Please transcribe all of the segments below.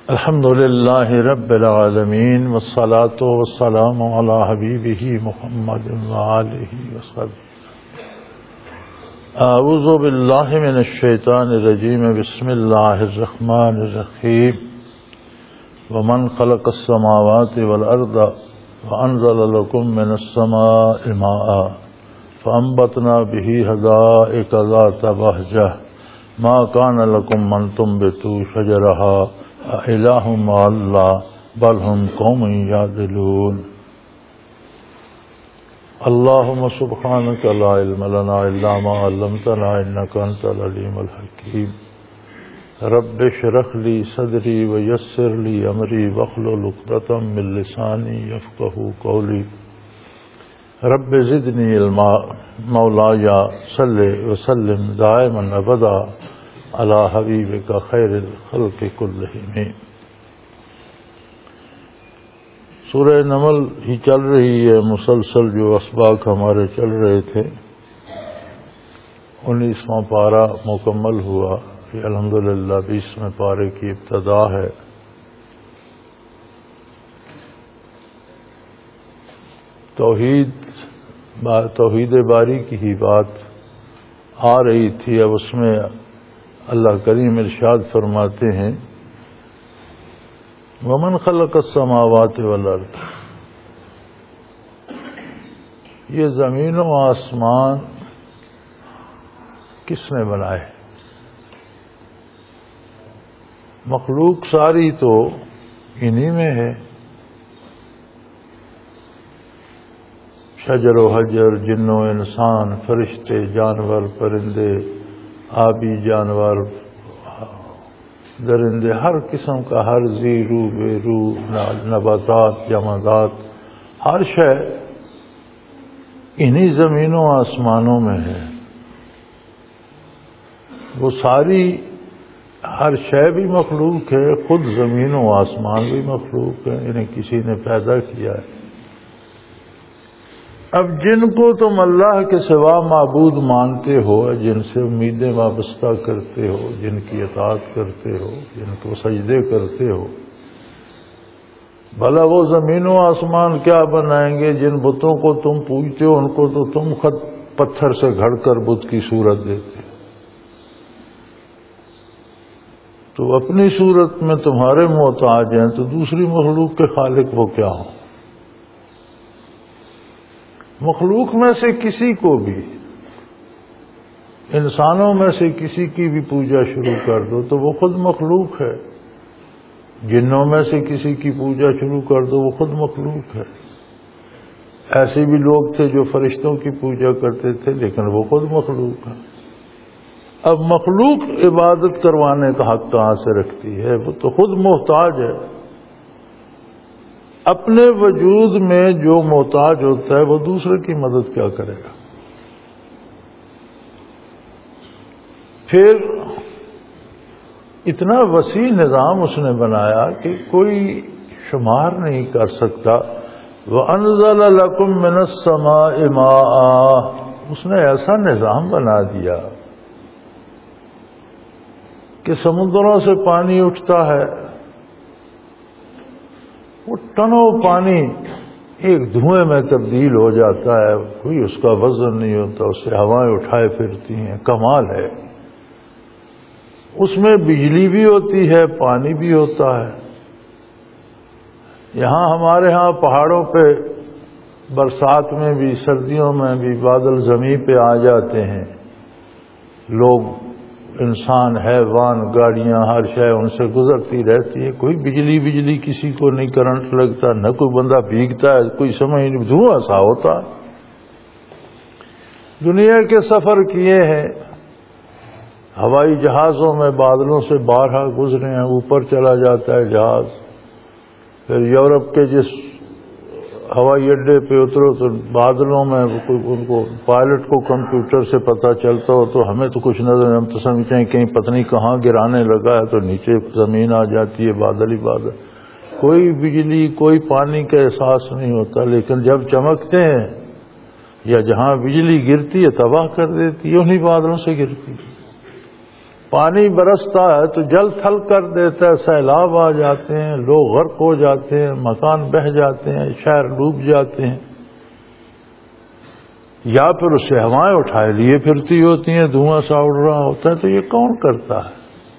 الحمد للہ رب العالمین والصلاة والسلام علی حبیبہ محمد وآلہ وصحبہ۔ اعوذ باللہ من الشیطان الرجیم، بسم اللہ الرحمن الرحیم۔ ومن خلق السماوات والارض وانزل لکم من السماء ماء فانبتنا به حدائق ذات بہجہ ما کان لکم ان تنبتوا شجرها الہ مع اللہ بل ہم قوم یعدلون۔ اللہم سبحانک لا علم لنا الا ما علمتنا انک انت العلیم الحکیم۔ رب اشرح لی صدری ویسر لی امری واحلل عقدۃ من لسانی یفقہوا قولی۔ رب زدنی علما، مولاي صل وسلم دائما ابدا علی حبیبک خیر الخلق کلہم۔ سورہ نمل ہی چل رہی ہے مسلسل، جو اسباق ہمارے چل رہے تھے۔ 19واں پارہ مکمل ہوا، یہ الحمدللہ 20ویں پارے کی ابتدا ہے۔ توحید باری کی ہی بات آ رہی تھی۔ اب اس میں اللہ کریم ارشاد فرماتے ہیں وَمَنْ خَلَقَ السَّمَاوَاتِ وَالْأَرْضِ، یہ زمین و آسمان کس نے بنائے؟ مخلوق ساری تو انہی میں ہے، شجر و حجر، جن و انسان، فرشتے، جانور، پرندے، آبی جانور، درندے، ہر قسم کا، ہر ذی روح بے روح، نباتات، جمادات، ہر شے انہی زمینوں آسمانوں میں ہے۔ وہ ساری ہر شے بھی مخلوق ہے، خود زمین و آسمان بھی مخلوق ہے، انہیں کسی نے پیدا کیا ہے۔ اب جن کو تم اللہ کے سوا معبود مانتے ہو، جن سے امیدیں وابستہ کرتے ہو، جن کی اطاعت کرتے ہو، جن کو سجدے کرتے ہو، بھلا وہ زمین و آسمان کیا بنائیں گے؟ جن بتوں کو تم پوجتے ہو ان کو تو تم خود پتھر سے گھڑ کر بت کی صورت دیتے ہو، تو اپنی صورت میں تمہارے محتاج ہیں، تو دوسری مخلوق کے خالق وہ کیا ہوں؟ مخلوق میں سے کسی کو بھی، انسانوں میں سے کسی کی بھی پوجا شروع کر دو تو وہ خود مخلوق ہے، جنوں میں سے کسی کی پوجا شروع کر دو وہ خود مخلوق ہے۔ ایسے بھی لوگ تھے جو فرشتوں کی پوجا کرتے تھے، لیکن وہ خود مخلوق ہے۔ اب مخلوق عبادت کروانے کا حق کہاں سے رکھتی ہے؟ وہ تو خود محتاج ہے۔ اپنے وجود میں جو محتاج ہوتا ہے وہ دوسرے کی مدد کیا کرے گا؟ پھر اتنا وسیع نظام اس نے بنایا کہ کوئی شمار نہیں کر سکتا۔ وَأَنزَلَ لَكُم مِّنَ السَّمَاءِ مَاءً، اس نے ایسا نظام بنا دیا کہ سمندروں سے پانی اٹھتا ہے، وہ ٹنوں پانی ایک دھوئیں میں تبدیل ہو جاتا ہے، کوئی اس کا وزن نہیں ہوتا، اس سے ہوائیں اٹھائے پھرتی ہیں، کمال ہے۔ اس میں بجلی بھی ہوتی ہے، پانی بھی ہوتا ہے۔ یہاں ہمارے ہاں پہاڑوں پہ برسات میں بھی، سردیوں میں بھی بادل زمین پہ آ جاتے ہیں، لوگ، انسان، حیوان، گاڑیاں، ہر شے ان سے گزرتی رہتی ہے، کوئی بجلی کسی کو نہیں، کرنٹ لگتا، نہ کوئی بندہ بھیگتا ہے، کوئی سمجھ نہیں، دھواں سا ہوتا۔ دنیا کے سفر کیے ہیں، ہوائی جہازوں میں بادلوں سے بارہا گزرے ہیں، اوپر چلا جاتا ہے جہاز، پھر یورپ کے جس ہوائی اڈے پہ اترو تو بادلوں میں ان کو پائلٹ کو کمپیوٹر سے پتہ چلتا ہو تو ہمیں تو کچھ نظر، ہم تو سمجھتے ہیں کہیں پتہ نہیں کہاں گرانے لگا ہے، تو نیچے زمین آ جاتی ہے، بادل ہی بادل، کوئی بجلی، کوئی پانی کا احساس نہیں ہوتا۔ لیکن جب چمکتے ہیں یا جہاں بجلی گرتی ہے تباہ کر دیتی ہے، انہی بادلوں سے گرتی ہے۔ پانی برستا ہے تو جل تھل کر دیتا ہے، سیلاب آ جاتے ہیں، لوگ غرق ہو جاتے ہیں، مکان بہہ جاتے ہیں، شہر ڈوب جاتے ہیں، یا پھر اسے ہوائیں اٹھائے لیے پھرتی ہوتی ہیں، دھواں سا اڑ رہا ہوتا ہے، تو یہ کون کرتا ہے؟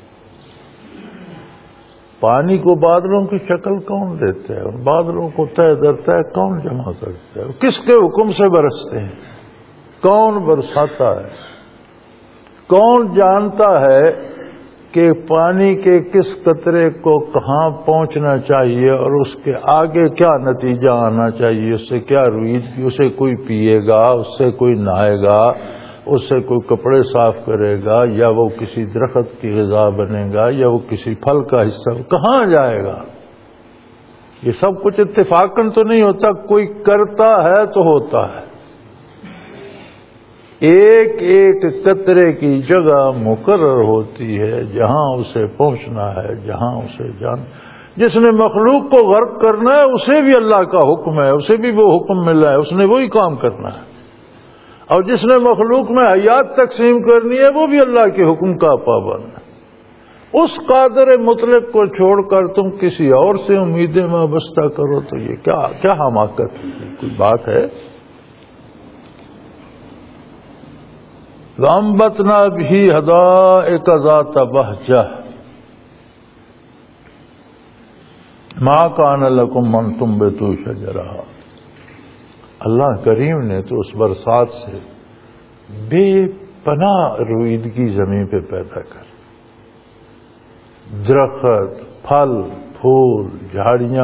پانی کو بادلوں کی شکل کون دیتا ہے؟ اور بادلوں کو طے در طے کون جمع کرتا ہے؟ کس کے حکم سے برستے ہیں؟ کون برساتا ہے؟ کون جانتا ہے کہ پانی کے کس قطرے کو کہاں پہنچنا چاہیے اور اس کے آگے کیا نتیجہ آنا چاہیے، اس سے کیا روید کی، اسے کوئی پیے گا، اس سے کوئی نہائے گا، اس سے کوئی کپڑے صاف کرے گا، یا وہ کسی درخت کی غذا بنے گا، یا وہ کسی پھل کا حصہ، کہاں جائے گا؟ یہ سب کچھ اتفاقاً تو نہیں ہوتا، کوئی کرتا ہے تو ہوتا ہے۔ ایک ایک قطرے کی جگہ مقرر ہوتی ہے جہاں اسے پہنچنا ہے، جہاں اسے جس نے مخلوق کو غرق کرنا ہے اسے بھی اللہ کا حکم ہے، اسے بھی وہ حکم ملا ہے، اس نے وہی کام کرنا ہے، اور جس نے مخلوق میں حیات تقسیم کرنی ہے وہ بھی اللہ کے حکم کا پابند ہے۔ اس قادر مطلق کو چھوڑ کر تم کسی اور سے امیدیں وابستہ کرو تو یہ کیا حماقت ہے؟ کوئی بات ہے؟ وَأَنبَتْنَا بِهِ حَدَائِقَ ذَاتَ بَهْجَةٍ مَا كَانَ لَكُمْ أَن تُنبِتُوا شَجَرَهَا۔ اللہ کریم نے تو اس برسات سے بے پناہ رویدگی زمین پہ پیدا کر، درخت، پھل، پھول، جھاڑیاں،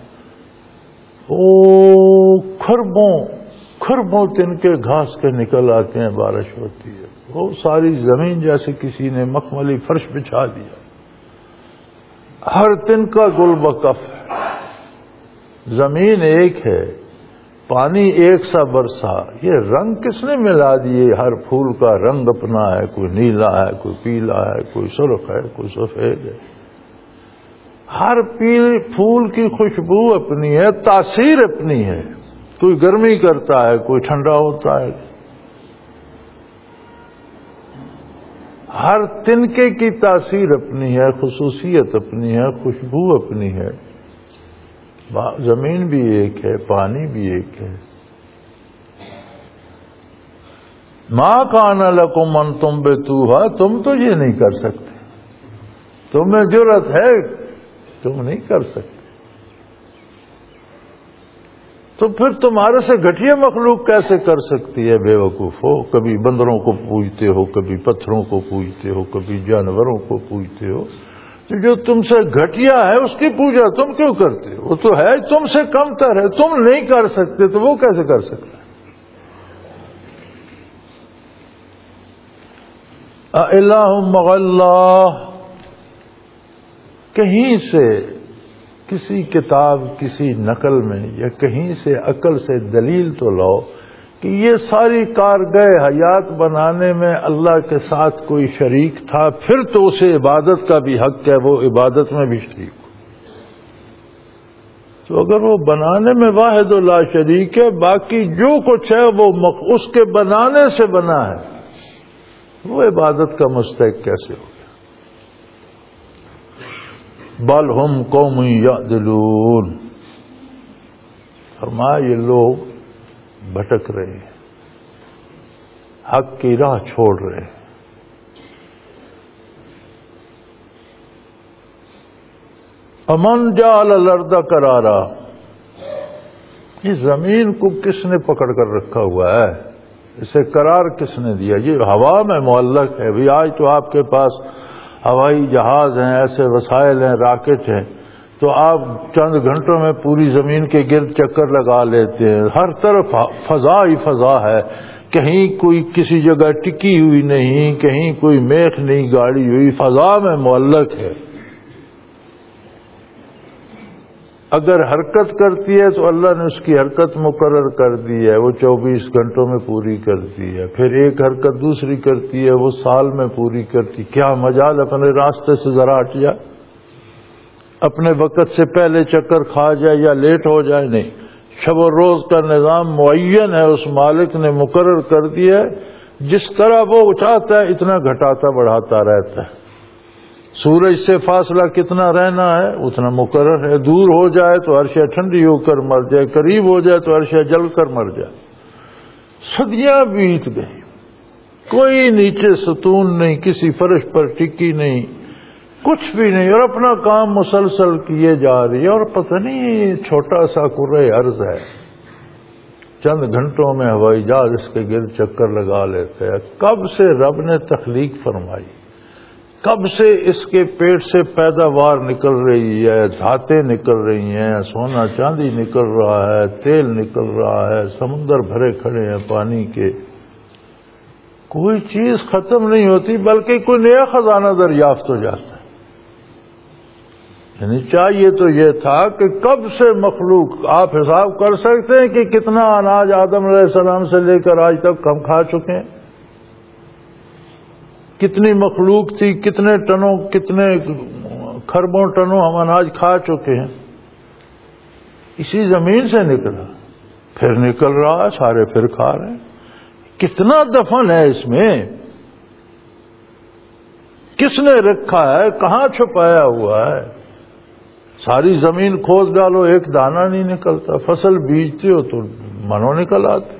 خربوں تنکے گھاس کے نکل آتے ہیں، بارش ہوتی ہے، وہ ساری زمین جیسے کسی نے مخملی فرش بچھا دیا، ہر تنکا گل بکف ہے، زمین ایک ہے، پانی ایک سا برسا، یہ رنگ کس نے ملا دیے؟ ہر پھول کا رنگ اپنا ہے، کوئی نیلا ہے، کوئی پیلا ہے، کوئی سرخ ہے، کوئی سفید ہے، ہر پھول کی خوشبو اپنی ہے، تاثیر اپنی ہے، کوئی گرمی کرتا ہے، کوئی ٹھنڈا ہوتا ہے، ہر تنکے کی تاثیر اپنی ہے، خصوصیت اپنی ہے، خوشبو اپنی ہے۔ زمین بھی ایک ہے، پانی بھی ایک ہے۔ ما کان لکم ان تنبتوها، تم تو یہ نہیں کر سکتے، تمہیں جرأت ہے، تم نہیں کر سکتے، تو پھر تمہارے سے گھٹیا مخلوق کیسے کر سکتی ہے؟ بے وقوف ہو، کبھی بندروں کو پوجتے ہو، کبھی پتھروں کو پوجتے ہو، کبھی جانوروں کو پوجتے ہو، تو جو تم سے گھٹیا ہے اس کی پوجا تم کیوں کرتے ہو؟ وہ تو ہے تم سے کم تر ہے، تم نہیں کر سکتے تو وہ کیسے کر سکتا ہے؟ اِلَٰهٌ مَّعَ اللَّهِ، کہیں سے کسی کتاب، کسی نقل میں یا کہیں سے عقل سے دلیل تو لاؤ کہ یہ ساری کارگاہ حیات بنانے میں اللہ کے ساتھ کوئی شریک تھا، پھر تو اسے عبادت کا بھی حق ہے، وہ عبادت میں بھی شریک ہو۔ تو اگر وہ بنانے میں واحد و لا شریک ہے، باقی جو کچھ ہے وہ اس کے بنانے سے بنا ہے، وہ عبادت کا مستحق کیسے ہو؟ بل ہم قوم یعدلون، فرمایا یہ لوگ بھٹک رہے ہیں، حق کی راہ چھوڑ رہے ہیں۔ امن جعل الارض قرارا، اس زمین کو کس نے پکڑ کر رکھا ہوا ہے؟ اسے قرار کس نے دیا؟ یہ ہوا میں معلق ہے۔ بھی آج تو آپ کے پاس ہوائی جہاز ہیں، ایسے وسائل ہیں، راکٹ ہیں، تو آپ چند گھنٹوں میں پوری زمین کے گرد چکر لگا لیتے ہیں، ہر طرف فضا ہی فضا ہے، کہیں کوئی کسی جگہ ٹکی ہوئی نہیں، کہیں کوئی میخ نہیں گاڑی ہوئی، فضا میں معلق ہے۔ اگر حرکت کرتی ہے تو اللہ نے اس کی حرکت مقرر کر دی ہے، وہ 24 گھنٹوں میں پوری کرتی ہے، پھر ایک حرکت دوسری کرتی ہے، وہ سال میں پوری کرتی۔ کیا مجال اپنے راستے سے ذرا ہٹ جائے، اپنے وقت سے پہلے چکر کھا جائے یا لیٹ ہو جائے؟ نہیں، شب و روز کا نظام معین ہے، اس مالک نے مقرر کر دیا ہے، جس طرح وہ چاہتا ہے اتنا گھٹاتا بڑھاتا رہتا ہے. سورج سے فاصلہ کتنا رہنا ہے اتنا مقرر ہے. دور ہو جائے تو عرشہ ٹھنڈی ہو کر مر جائے، قریب ہو جائے تو عرشہ جل کر مر جائے. صدیاں بیت گئی، کوئی نیچے ستون نہیں، کسی فرش پر ٹکی نہیں، کچھ بھی نہیں، اور اپنا کام مسلسل کیے جا رہی ہے. اور پتہ نہیں چھوٹا سا کرۂ ارض ہے، چند گھنٹوں میں ہوائی جہاز اس کے گرد چکر لگا لیتے ہیں. کب سے رب نے تخلیق فرمائی، کب سے اس کے پیٹ سے پیداوار نکل رہی ہے، دھاتیں نکل رہی ہیں، سونا چاندی نکل رہا ہے، تیل نکل رہا ہے، سمندر بھرے کھڑے ہیں پانی کے. کوئی چیز ختم نہیں ہوتی بلکہ کوئی نیا خزانہ دریافت ہو جاتا ہے. یعنی چاہیے تو یہ تھا کہ کب سے مخلوق، آپ حساب کر سکتے ہیں کہ کتنا اناج آدم علیہ السلام سے لے کر آج تک ہم کھا چکے ہیں. کتنی مخلوق تھی، کتنے ٹنوں، کتنے کھربوں ٹنوں ہم اناج کھا چکے ہیں. اسی زمین سے نکلا، پھر نکل رہا ہے، سارے پھر کھا رہے ہیں. کتنا دفن ہے اس میں، کس نے رکھا ہے، کہاں چھپایا ہوا ہے. ساری زمین کھود ڈالو ایک دانہ نہیں نکلتا. فصل بیجتے ہو تو منو نکل آتے.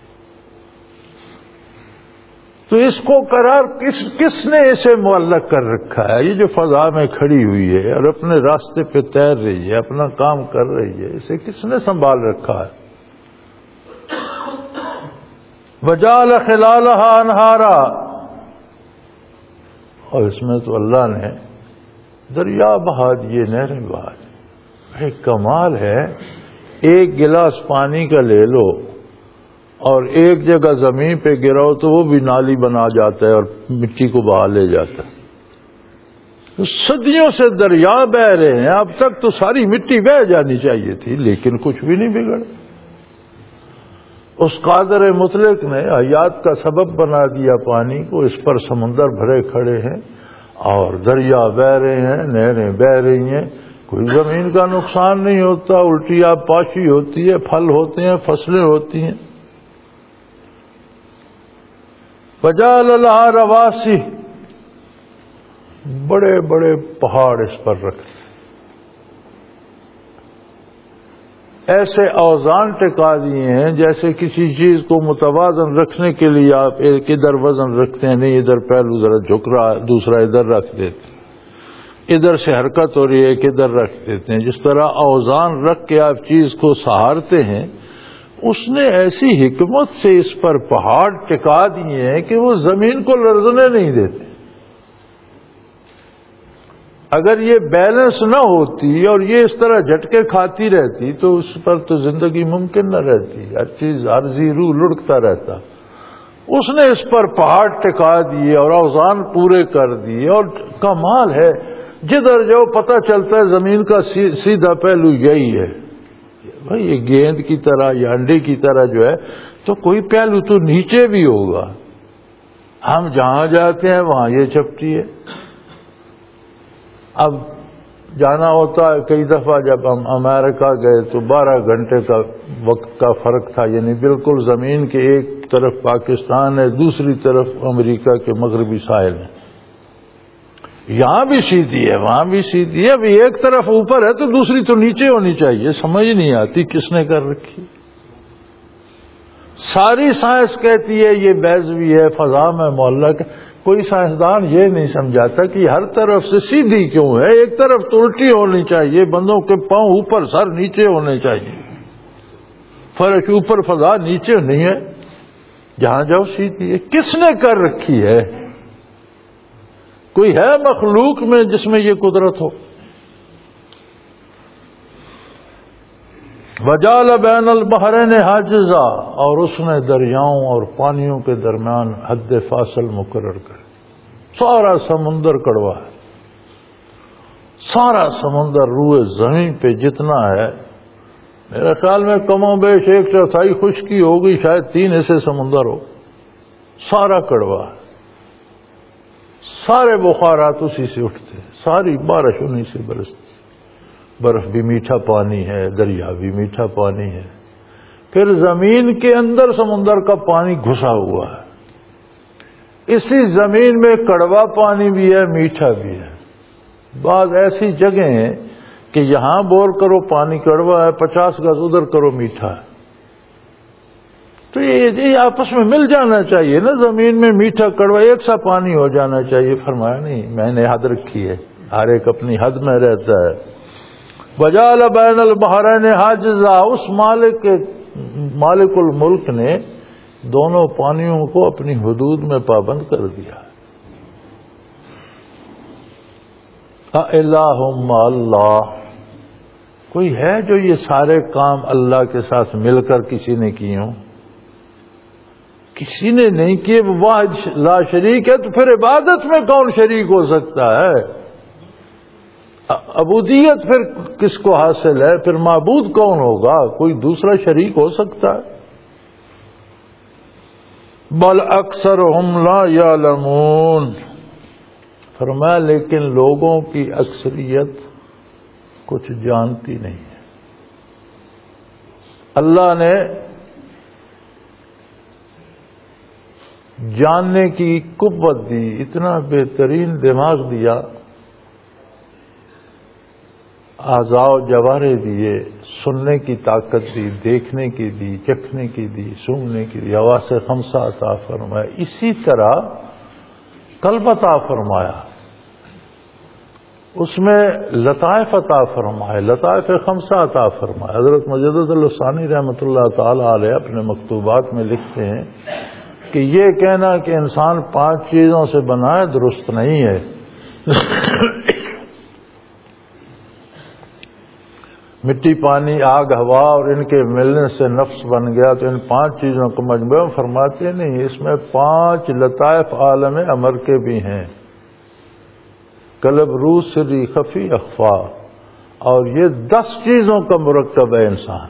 تو اس کو قرار کس نے اسے معلق کر رکھا ہے؟ یہ جو فضا میں کھڑی ہوئی ہے اور اپنے راستے پہ تیر رہی ہے، اپنا کام کر رہی ہے، اسے کس نے سنبھال رکھا ہے؟ وجعل خلالها انہارا، اور اس میں تو اللہ نے دریا بہا دیے، نہریں بہا دی. ایک کمال ہے. ایک گلاس پانی کا لے لو اور ایک جگہ زمین پہ گراؤ تو وہ بھی نالی بنا جاتا ہے اور مٹی کو بہا لے جاتا ہے. صدیوں سے دریا بہہ رہے ہیں، اب تک تو ساری مٹی بہہ جانی چاہیے تھی، لیکن کچھ بھی نہیں بگڑا. اس قادر مطلق نے حیات کا سبب بنا دیا پانی کو. اس پر سمندر بھرے کھڑے ہیں اور دریا بہہ رہے ہیں، نہریں بہہ رہی ہیں. کوئی زمین کا نقصان نہیں ہوتا، الٹی آب پاشی ہوتی ہے، پھل ہوتے ہیں، فصلیں ہوتی ہیں. وجعل لها رواسی، بڑے بڑے پہاڑ اس پر رکھتے، ایسے اوزان ٹکا دیے ہیں جیسے کسی چیز کو متوازن رکھنے کے لیے آپ ایک ادھر وزن رکھتے ہیں، نہیں ادھر پہلو ذرا جھک رہا ہے، دوسرا ادھر رکھ دیتے ہیں، ادھر سے حرکت ہو رہی ہے ایک ادھر رکھ دیتے ہیں. جس طرح اوزان رکھ کے آپ چیز کو سہارتے ہیں، اس نے ایسی حکمت سے اس پر پہاڑ ٹکا دیے ہیں کہ وہ زمین کو لرزنے نہیں دیتے. اگر یہ بیلنس نہ ہوتی اور یہ اس طرح جھٹکے کھاتی رہتی تو اس پر تو زندگی ممکن نہ رہتی. ہر چیز عارضی روح لڑکتا رہتا. اس نے اس پر پہاڑ ٹکا دیے اور اوزان پورے کر دیے. اور کمال ہے، جدھر جو پتہ چلتا ہے زمین کا سیدھا پہلو یہی ہے. بھائی یہ گیند کی طرح یا انڈے کی طرح جو ہے تو کوئی پہلو تو نیچے بھی ہوگا. ہم جہاں جاتے ہیں وہاں یہ چپٹی ہے. اب جانا ہوتا ہے، کئی دفعہ جب ہم امریکہ گئے تو 12 گھنٹے کا وقت کا فرق تھا. یعنی بالکل زمین کے ایک طرف پاکستان ہے، دوسری طرف امریکہ کے مغربی ساحل ہے. یہاں بھی سیدھی ہے، وہاں بھی سیدھی ہے. اب ایک طرف اوپر ہے تو دوسری تو نیچے ہونی چاہیے. سمجھ نہیں آتی کس نے کر رکھی. ساری سائنس کہتی ہے یہ بیضوی ہے، فضا میں معلق ہے. کوئی سائنسدان یہ نہیں سمجھاتا کہ ہر طرف سے سیدھی کیوں ہے. ایک طرف تو الٹی ہونی چاہیے، بندوں کے پاؤں اوپر، سر نیچے ہونے چاہیے. فرش اوپر، فضا نیچے نہیں ہے. جہاں جاؤ سیدھی ہے. کس نے کر رکھی ہے؟ کوئی ہے مخلوق میں جس میں یہ قدرت ہو؟ وجعل بین البحرین حاجزا، اور اس نے دریاؤں اور پانیوں کے درمیان حد فاصل مقرر کر. سارا سمندر کڑوا ہے، سارا سمندر روئے زمین پہ جتنا ہے میرے خیال میں کم و بیش 1/4 خشکی ہوگی، شاید 3 حصے سمندر ہو. سارا کڑوا ہے، سارے بخارات اسی سے اٹھتے، ساری بارش انہی سے برستی. برف بھی میٹھا پانی ہے، دریا بھی میٹھا پانی ہے. پھر زمین کے اندر سمندر کا پانی گھسا ہوا ہے. اسی زمین میں کڑوا پانی بھی ہے، میٹھا بھی ہے۔ بعض ایسی جگہیں ہیں کہ یہاں بور کرو پانی کڑوا ہے، 50 گز ادھر کرو میٹھا ہے۔ تو یہ آپس میں مل جانا چاہیے نا، زمین میں میٹھا کڑوا ایک سا پانی ہو جانا چاہیے۔ فرمایا نہیں، میں نے حد رکھی ہے، ہر ایک اپنی حد میں رہتا ہے۔ وجعل بین البحرین حاجزا، اس مالک الملک نے دونوں پانیوں کو اپنی حدود میں پابند کر دیا۔ اِلٰہٌ مع اللہ، کوئی ہے جو یہ سارے کام اللہ کے ساتھ مل کر کسی نے کیے ہوں؟ کسی نے نہیں کیے، وہ واحد لا شریک ہے، تو پھر عبادت میں کون شریک ہو سکتا ہے؟ عبودیت پھر کس کو حاصل ہے؟ پھر معبود کون ہوگا؟ کوئی دوسرا شریک ہو سکتا ہے؟ بل اکثرہم لا یعلمون، فرمایا لیکن لوگوں کی اکثریت کچھ جانتی نہیں ہے۔ اللہ نے جاننے کی قوت دی، اتنا بہترین دماغ دیا، اعضاء و جوارے دیے، سننے کی طاقت دی، دیکھنے کی دی، چکھنے کی دی، سونگنے کی دی، حواس خمسہ عطا فرمایا۔ اسی طرح قلب عطا فرمایا، اس میں لطائف عطا فرمائے، لطائف خمسہ عطا فرمائے۔ حضرت مجدد الثانی رحمۃ اللہ تعالی علیہ اپنے مکتوبات میں لکھتے ہیں کہ یہ کہنا کہ انسان 5 چیزوں سے بنا ہے درست نہیں ہے۔ مٹی، پانی، آگ، ہوا اور ان کے ملنے سے نفس بن گیا، تو ان 5 چیزوں کو مجموعہ فرماتے نہیں، اس میں 5 لطائف عالم امر کے بھی ہیں، قلب، روح، سری، خفی، اخفا، اور یہ 10 چیزوں کا مرکب ہے انسان۔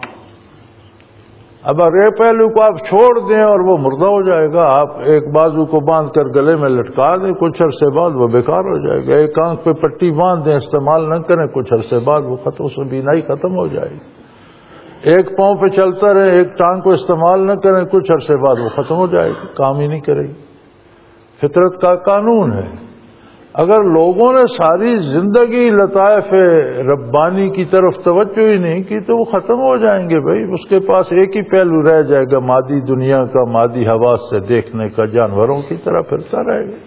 اب اگر ایک پہلو کو آپ چھوڑ دیں اور وہ مردہ ہو جائے گا، آپ ایک بازو کو باندھ کر گلے میں لٹکا دیں، کچھ عرصے بعد وہ بیکار ہو جائے گا۔ ایک آنکھ پہ پٹی باندھ دیں، استعمال نہ کریں، کچھ عرصے بعد وہ ختم، اس میں بینائی ختم ہو جائے گی۔ ایک پاؤں پہ چلتا رہے، ایک ٹانگ کو استعمال نہ کریں، کچھ عرصے بعد وہ ختم ہو جائے گی، کام ہی نہیں کرے گی۔ فطرت کا قانون ہے۔ اگر لوگوں نے ساری زندگی لطائف ربانی کی طرف توجہ ہی نہیں کی تو وہ ختم ہو جائیں گے بھائی۔ اس کے پاس ایک ہی پہلو رہ جائے گا، مادی دنیا کا، مادی حواس سے دیکھنے کا، جانوروں کی طرح پھرتا رہے گا۔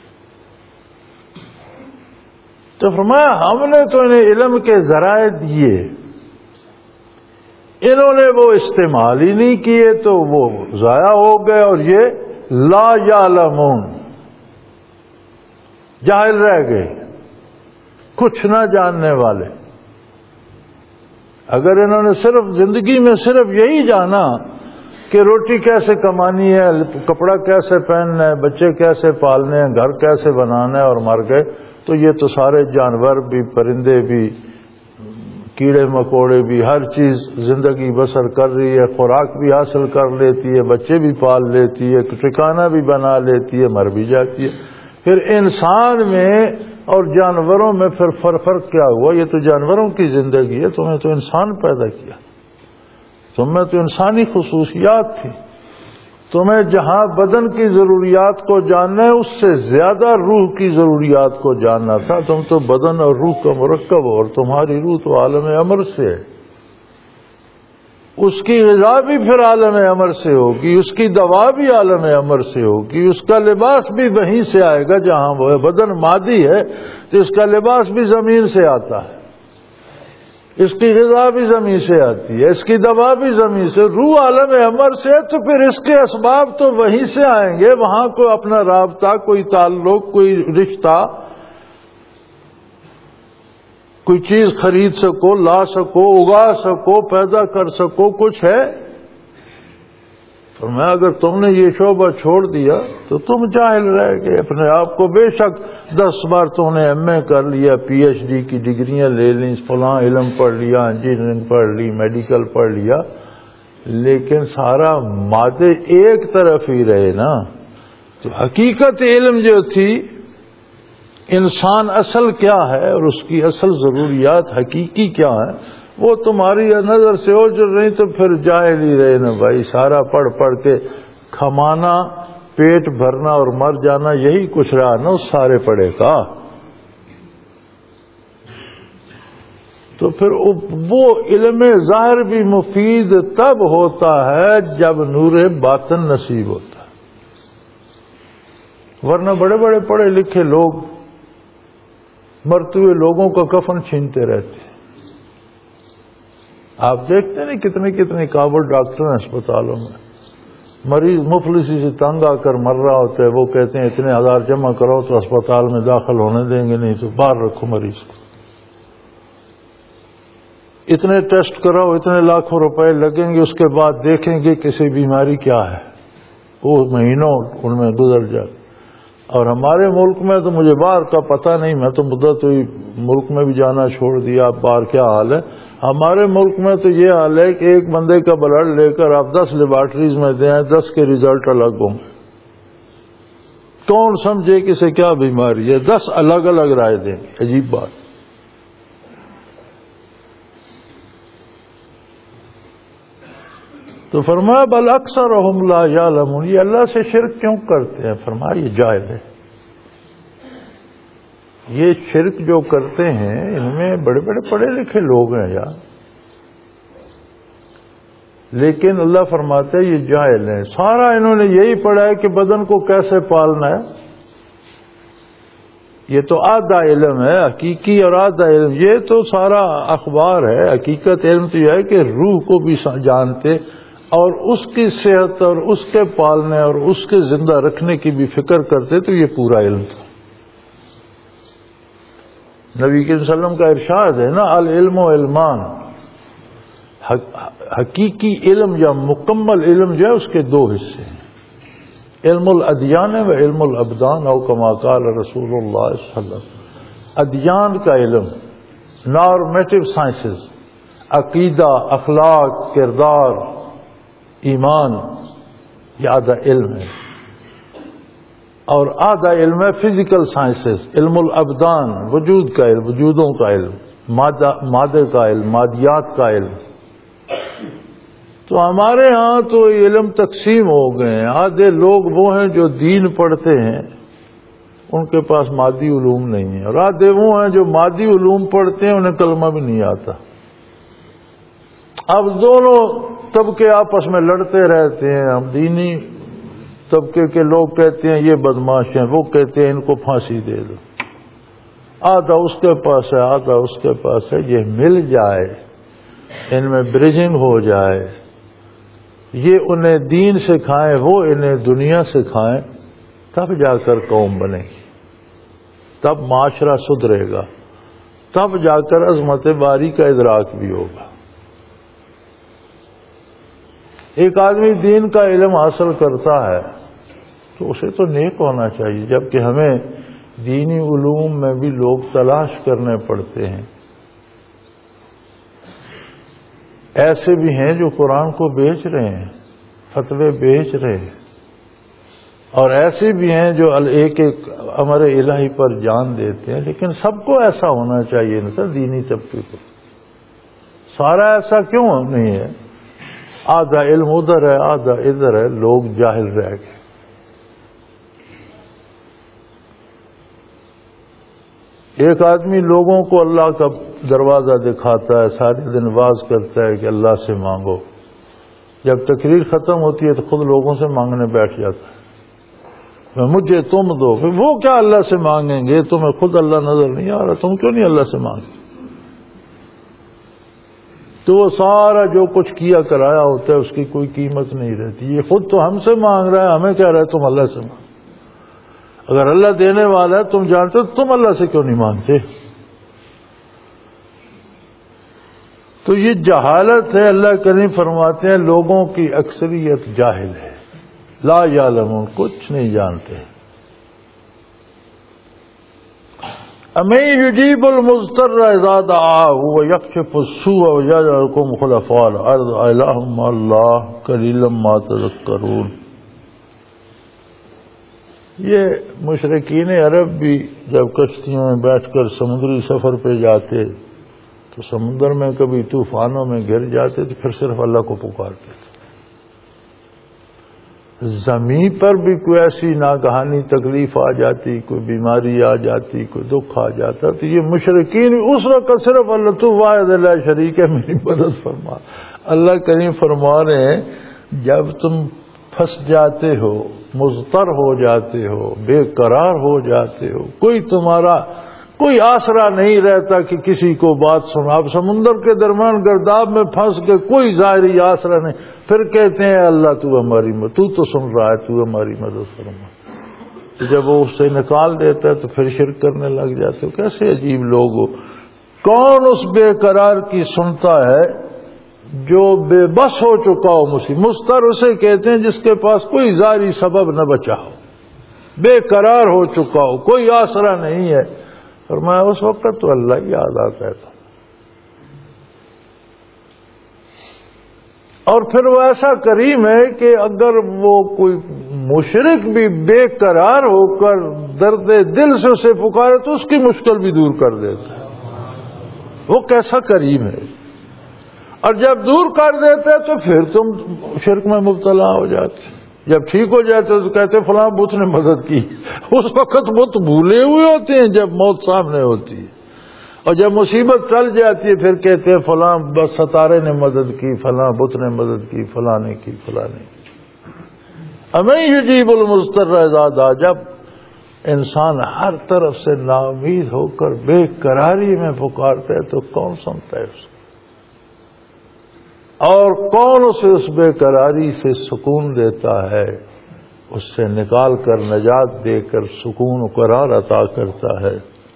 تو فرمایا ہم نے تو انہیں علم کے ذرائع دیے، انہوں نے وہ استعمال ہی نہیں کیے تو وہ ضائع ہو گئے، اور یہ لا یعلمون، جاہل رہ گئے، کچھ نہ جاننے والے۔ اگر انہوں نے صرف زندگی میں صرف یہی جانا کہ روٹی کیسے کمانی ہے، کپڑا کیسے پہننا ہے، بچے کیسے پالنے ہیں، گھر کیسے بنانا ہے، اور مر گئے، تو یہ تو سارے جانور بھی، پرندے بھی، کیڑے مکوڑے بھی، ہر چیز زندگی بسر کر رہی ہے، خوراک بھی حاصل کر لیتی ہے، بچے بھی پال لیتی ہے، ٹھکانہ بھی بنا لیتی ہے، مر بھی جاتی ہے۔ پھر انسان میں اور جانوروں میں پھر فرق کیا ہوا؟ یہ تو جانوروں کی زندگی ہے، تمہیں تو انسان پیدا کیا، تمہیں تو انسانی خصوصیات تھی، تمہیں جہاں بدن کی ضروریات کو جاننا ہے اس سے زیادہ روح کی ضروریات کو جاننا تھا۔ تم تو بدن اور روح کا مرکب ہو، اور تمہاری روح تو عالم امر سے ہے، اس کی غذا بھی پھر عالم امر سے ہوگی، اس کی دوا بھی عالم امر سے ہوگی، اس کا لباس بھی وہیں سے آئے گا جہاں وہ ہے۔ بدن مادی ہے تو اس کا لباس بھی زمین سے آتا ہے، اس کی غذا بھی زمین سے آتی ہے، اس کی دوا بھی زمین سے۔ روح عالم امر سے ہے تو پھر اس کے اسباب تو وہیں سے آئیں گے، وہاں کوئی اپنا رابطہ، کوئی تعلق، کوئی رشتہ، کوئی چیز خرید سکو، لا سکو، اگا سکو، پیدا کر سکو، کچھ ہے؟ فرمایا اگر تم نے یہ شعبہ چھوڑ دیا تو تم جاہل رہ گئے اپنے آپ کو۔ بے شک 10 بار تم نے MA کر لیا، PhD کی ڈگریاں لے لیں، فلاں علم پڑھ لیا، انجینئرنگ پڑھ لی، میڈیکل پڑھ لیا، لیکن سارا مادے ایک طرف ہی رہے نا۔ تو حقیقت علم جو تھی، انسان اصل کیا ہے اور اس کی اصل ضروریات حقیقی کیا ہے، وہ تمہاری نظر سے اوجھل نہیں تو پھر جاہل ہی رہے نا بھائی۔ سارا پڑھ پڑھ کے کھمانا پیٹ بھرنا اور مر جانا یہی کچھ رہا نا اس سارے پڑے کا. تو پھر وہ علم ظاہر بھی مفید تب ہوتا ہے جب نور باطن نصیب ہوتا ہے. ورنہ بڑے بڑے پڑھے لکھے لوگ مرتے ہوئے لوگوں کا کفن چھینتے رہتے ہیں. آپ دیکھتے نہیں کتنے کتنے قابل ڈاکٹر ہیں اسپتالوں میں. مریض مفلسی سے تنگ آ کر مر رہا ہوتا ہے، وہ کہتے ہیں اتنے ہزار جمع کرو تو اسپتال میں داخل ہونے دیں گے، نہیں تو باہر رکھو مریض کو. اتنے ٹیسٹ کراؤ، اتنے لاکھوں روپے لگیں گے، اس کے بعد دیکھیں گے کسی بیماری کیا ہے. وہ مہینوں ان میں گزر جائے. اور ہمارے ملک میں تو مجھے باہر کا پتہ نہیں، میں تو مدت ہوئی ملک میں بھی جانا چھوڑ دیا. اب باہر کیا حال ہے؟ ہمارے ملک میں تو یہ حال ہے کہ ایک بندے کا بلڈ لے کر آپ 10 لیبارٹریز میں دیں، 10 کے ریزلٹ الگ ہوں. کون سمجھے کہ اسے کیا بیماری ہے؟ 10 الگ الگ رائے دیں. عجیب بات. تو فرمایا بل اکثرہم لا یعلمون، یہ اللہ سے شرک کیوں کرتے ہیں؟ فرمایا یہ جائز ہے. یہ شرک جو کرتے ہیں ان میں بڑے بڑے پڑھے لکھے لوگ ہیں یار، لیکن اللہ فرماتے ہیں یہ جاہل ہیں. سارا انہوں نے یہی پڑھا ہے کہ بدن کو کیسے پالنا ہے. یہ تو آدھا علم ہے حقیقی اور آدھا علم یہ تو سارا اخبار ہے. حقیقت علم تو یہ ہے کہ روح کو بھی جانتے اور اس کی صحت اور اس کے پالنے اور اس کے زندہ رکھنے کی بھی فکر کرتے، تو یہ پورا علم تھا. نبی صلی اللہ علیہ وسلم کا ارشاد ہے نا، العلم و علمان. حقیقی علم یا مکمل علم جو ہے اس کے 2 حصے ہیں، علم الادیان و علم الابدان، او کما قال رسول اللہ صلی اللہ علیہ وسلم. ادیان کا علم، نارمیٹو سائنسز، عقیدہ، اخلاق، کردار، ایمان، یہ آدھا علم ہے. اور آدھا علم ہے فزیکل سائنسز، علم الابدان، وجود کا علم، وجودوں کا علم، مادے کا علم، مادیات کا علم. تو ہمارے ہاں تو علم تقسیم ہو گئے ہیں. آدھے لوگ وہ ہیں جو دین پڑھتے ہیں، ان کے پاس مادی علوم نہیں ہے، اور آدھے وہ ہیں جو مادی علوم پڑھتے ہیں، انہیں کلمہ بھی نہیں آتا. اب دونوں طبقے آپس میں لڑتے رہتے ہیں. ہم دینی طبقے کے لوگ کہتے ہیں یہ بدماش ہیں، وہ کہتے ہیں ان کو پھانسی دے دو. آدھا اس کے پاس ہے، آدھا اس کے پاس ہے. یہ مل جائے، ان میں برجنگ ہو جائے، یہ انہیں دین سکھائیں، وہ انہیں دنیا سکھائیں، تب جا کر قوم بنے گی، تب معاشرہ سدھرے گا، تب جا کر عظمت باری کا ادراک بھی ہوگا. ایک آدمی دین کا علم حاصل کرتا ہے تو اسے تو نیک ہونا چاہیے، جبکہ ہمیں دینی علوم میں بھی لوگ تلاش کرنے پڑتے ہیں. ایسے بھی ہیں جو قرآن کو بیچ رہے ہیں، فتوے بیچ رہے ہیں، اور ایسے بھی ہیں جو ایک ایک امر الہی پر جان دیتے ہیں. لیکن سب کو ایسا ہونا چاہیے نا سر، دینی طبقے کو سارا ایسا کیوں نہیں ہے؟ آدھا علم ادھر ہے، آدھا ادھر ہے، لوگ جاہل رہ گئے. ایک آدمی لوگوں کو اللہ کا دروازہ دکھاتا ہے، سارے دن واز کرتا ہے کہ اللہ سے مانگو. جب تقریر ختم ہوتی ہے تو خود لوگوں سے مانگنے بیٹھ جاتا ہے، مجھے تم دو. پھر وہ کیا اللہ سے مانگیں گے؟ تمہیں خود اللہ نظر نہیں آ رہا، تم کیوں نہیں اللہ سے مانگتے؟ تو وہ سارا جو کچھ کیا کرایا ہوتا ہے اس کی کوئی قیمت نہیں رہتی. یہ خود تو ہم سے مانگ رہا ہے، ہمیں کہہ رہا ہے تم اللہ سے مانگ. اگر اللہ دینے والا ہے تم جانتے تو تم اللہ سے کیوں نہیں مانگتے؟ تو یہ جہالت ہے. اللہ کریم فرماتے ہیں لوگوں کی اکثریت جاہل ہے، لا یعلمون، کچھ نہیں جانتے. امن یجیب المضطر اذا دعاہ ویکشف السوء ویجعلکم خلفاء الارض الہ مع اللہ قلیلا ما تذکرون. یہ مشرکین عرب بھی جب کشتیوں میں بیٹھ کر سمندری سفر پہ جاتے تو سمندر میں کبھی طوفانوں میں گر جاتے تو پھر صرف اللہ کو پکارتے تھے. زمین پر بھی کوئی ایسی ناگہانی تکلیف آ جاتی، کوئی بیماری آ جاتی، کوئی دکھ آ جاتا، تو یہ مشرکین اس وقت صرف اللہ تو واحد لا شریک ہے میری مدد فرما. اللہ کریم فرما رہے ہیں جب تم پھنس جاتے ہو، مضطر ہو جاتے ہو، بے قرار ہو جاتے ہو، کوئی تمہارا کوئی آسرا نہیں رہتا کہ کسی کو بات سنا، آپ سمندر کے درمیان گرداب میں پھنس کے کوئی ظاہری آسرا نہیں، پھر کہتے ہیں اللہ تو ہماری مدد، تو سن رہا ہے، تو ہماری مدد فرما. جب وہ اس سے نکال دیتا ہے تو پھر شرک کرنے لگ جاتے ہو. کیسے عجیب لوگ ہو. کون اس بے قرار کی سنتا ہے جو بے بس ہو چکا ہو مضطر اسے کہتے ہیں جس کے پاس کوئی ظاہری سبب نہ بچا ہو، بے قرار ہو چکا ہو، کوئی آسرا نہیں ہے. فرمایا اس وقت تو اللہ ہی یاد آتا ہے. اور پھر وہ ایسا کریم ہے کہ اگر وہ کوئی مشرک بھی بے قرار ہو کر درد دل سے اسے پکارے تو اس کی مشکل بھی دور کر دیتا ہے. وہ کیسا کریم ہے. اور جب دور کر دیتے تو پھر تم شرک میں مبتلا ہو جاتے. جب ٹھیک ہو جاتے تو کہتے فلاں بت نے مدد کی. اس وقت بت بھولے ہوئے ہوتے ہیں جب موت سامنے ہوتی ہے، اور جب مصیبت چل جاتی ہے پھر کہتے ہیں فلاں بس ستارے نے مدد کی، فلاں بت نے مدد کی، فلاں نے کی، فلاں نے کی. امن یجیب المضطر اذا دعا. جب انسان ہر طرف سے ناامید ہو کر بے قراری میں پکارتا ہے تو کون سنتا ہے اس کو؟ اور کون اسے اس بے قراری سے سکون دیتا ہے، اس سے نکال کر نجات دے کر سکون و قرار عطا کرتا ہے.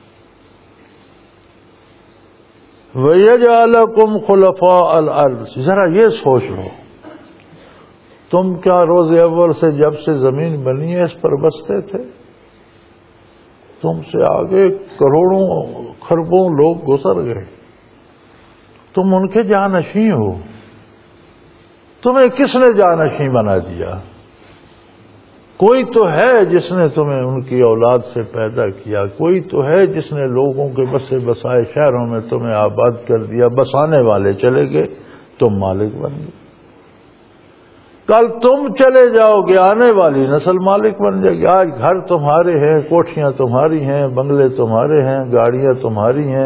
وَيَجْعَلَكُمْ خُلَفَاءَ الْأَرْضِ. ذرا یہ سوچ لو، تم کیا روز اول سے جب سے زمین بنی ہے اس پر بستے تھے؟ تم سے آگے کروڑوں خربوں لوگ گزر گئے، تم ان کے جانشین ہو. تمہیں کس نے جانشین بنا دیا؟ کوئی تو ہے جس نے تمہیں ان کی اولاد سے پیدا کیا، کوئی تو ہے جس نے لوگوں کے بسے بسائے شہروں میں تمہیں آباد کر دیا. بسانے والے چلے گئے، تم مالک بن گئے. کل تم چلے جاؤ گے، آنے والی نسل مالک بن جائے گی. آج گھر تمہارے ہیں، کوٹھیاں تمہاری ہیں، بنگلے تمہارے ہیں، گاڑیاں تمہاری ہیں.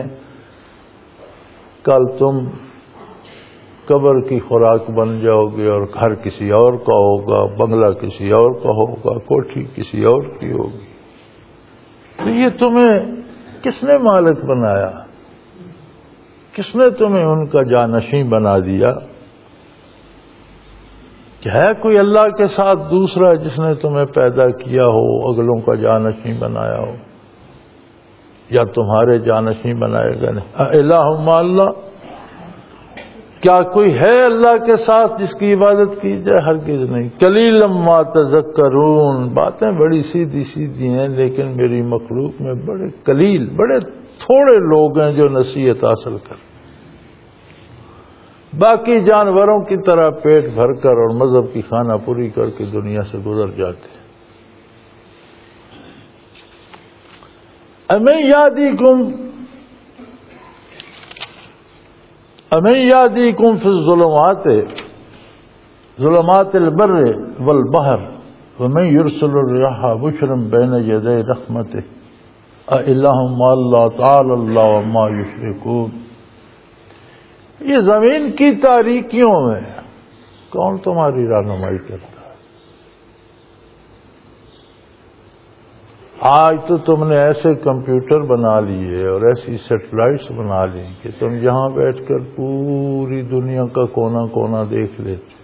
کل تم قبر کی خوراک بن جاؤ گے اور گھر کسی اور کا ہوگا، بنگلہ کسی اور کا ہوگا، کوٹھی کسی اور کی ہوگی. تو یہ تمہیں کس نے مالک بنایا؟ کس نے تمہیں ان کا جانشین بنا دیا؟ ہے کوئی اللہ کے ساتھ دوسرا جس نے تمہیں پیدا کیا ہو، اگلوں کا جانشین بنایا ہو، یا تمہارے جانشین بنائے گا؟ نہیں. الہ مع اللہ. کیا کوئی ہے اللہ کے ساتھ جس کی عبادت کی جائے؟ ہرگز نہیں. قلیلا ما تذکرون. باتیں بڑی سیدھی سیدھی ہیں لیکن میری مخلوق میں بڑے قلیل، بڑے تھوڑے لوگ ہیں جو نصیحت حاصل کریں. باقی جانوروں کی طرح پیٹ بھر کر اور مذہب کی خانہ پوری کر کے دنیا سے گزر جاتے ہیں. امن یادیکم فی الظلمات ظلمات البر والبحر ومن یرسل الرياح بشرا بین یدی رحمتہ االہ مع اللہ تعالی اللہ وما یشرکون. یہ زمین کی تاریکیوں میں کون تمہاری رہنمائی کرتا ہے؟ آج تو تم نے ایسے کمپیوٹر بنا لیے اور ایسی سیٹلائٹس بنا لی کہ تم یہاں بیٹھ کر پوری دنیا کا کونا کونا دیکھ لیتے.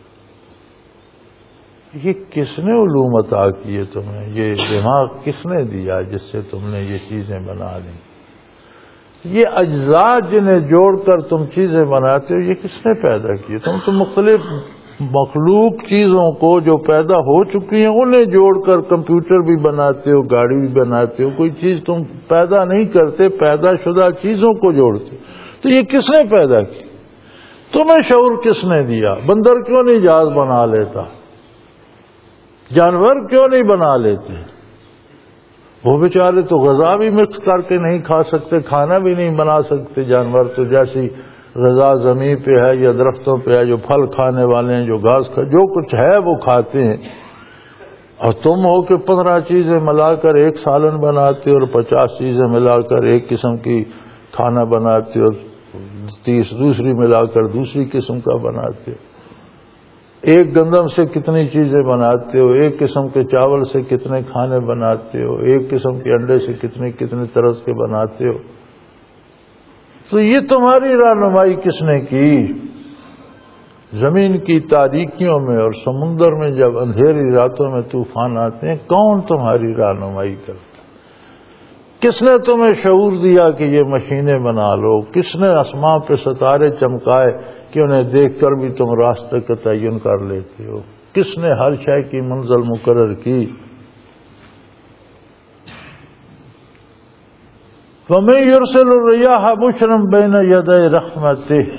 یہ کس نے علوم عطا کی ہے تمہیں؟ یہ دماغ کس نے دیا جس سے تم نے یہ چیزیں بنا لی؟ یہ اجزاء جنہیں جوڑ کر تم چیزیں بناتے ہو یہ کس نے پیدا کی؟ تم تو مختلف مخلوق چیزوں کو جو پیدا ہو چکی ہیں انہیں جوڑ کر کمپیوٹر بھی بناتے ہو، گاڑی بھی بناتے ہو. کوئی چیز تم پیدا نہیں کرتے، پیدا شدہ چیزوں کو جوڑتے. تو یہ کس نے پیدا کی؟ تمہیں شعور کس نے دیا؟ بندر کیوں نہیں جہاز بنا لیتا؟ جانور کیوں نہیں بنا لیتے؟ وہ بیچارے تو غذا بھی مکس کر کے نہیں کھا سکتے، کھانا بھی نہیں بنا سکتے. جانور تو جیسی غذا زمین پہ ہے یا درختوں پہ ہے، جو پھل کھانے والے ہیں، جو گھاس جو کچھ ہے وہ کھاتے ہیں. اور تم ہو کہ 15 چیزیں ملا کر ایک سالن بناتے ہو اور 50 چیزیں ملا کر ایک قسم کی کھانا بناتے ہو، 30 دوسری ملا کر دوسری قسم کا بناتے ہو، ایک گندم سے کتنی چیزیں بناتے ہو، ایک قسم کے چاول سے کتنے کھانے بناتے ہو، ایک قسم کے انڈے سے کتنے طرز کے بناتے ہو. تو یہ تمہاری رہنمائی کس نے کی؟ زمین کی تاریکیوں میں اور سمندر میں جب اندھیری راتوں میں طوفان آتے ہیں، کون تمہاری رہنمائی کرتا؟ کس نے تمہیں شعور دیا کہ یہ مشینیں بنا لو؟ کس نے آسمان پہ ستارے چمکائے کہ انہیں دیکھ کر بھی تم راستے کا تعین کر لیتے ہو؟ کس نے ہر شے کی منزل مقرر کی؟ وَمَن يُرْسِلُ الرِّيَاحَ بُشْرًا بَيْنَ يَدَيْ رَحْمَتِهِ،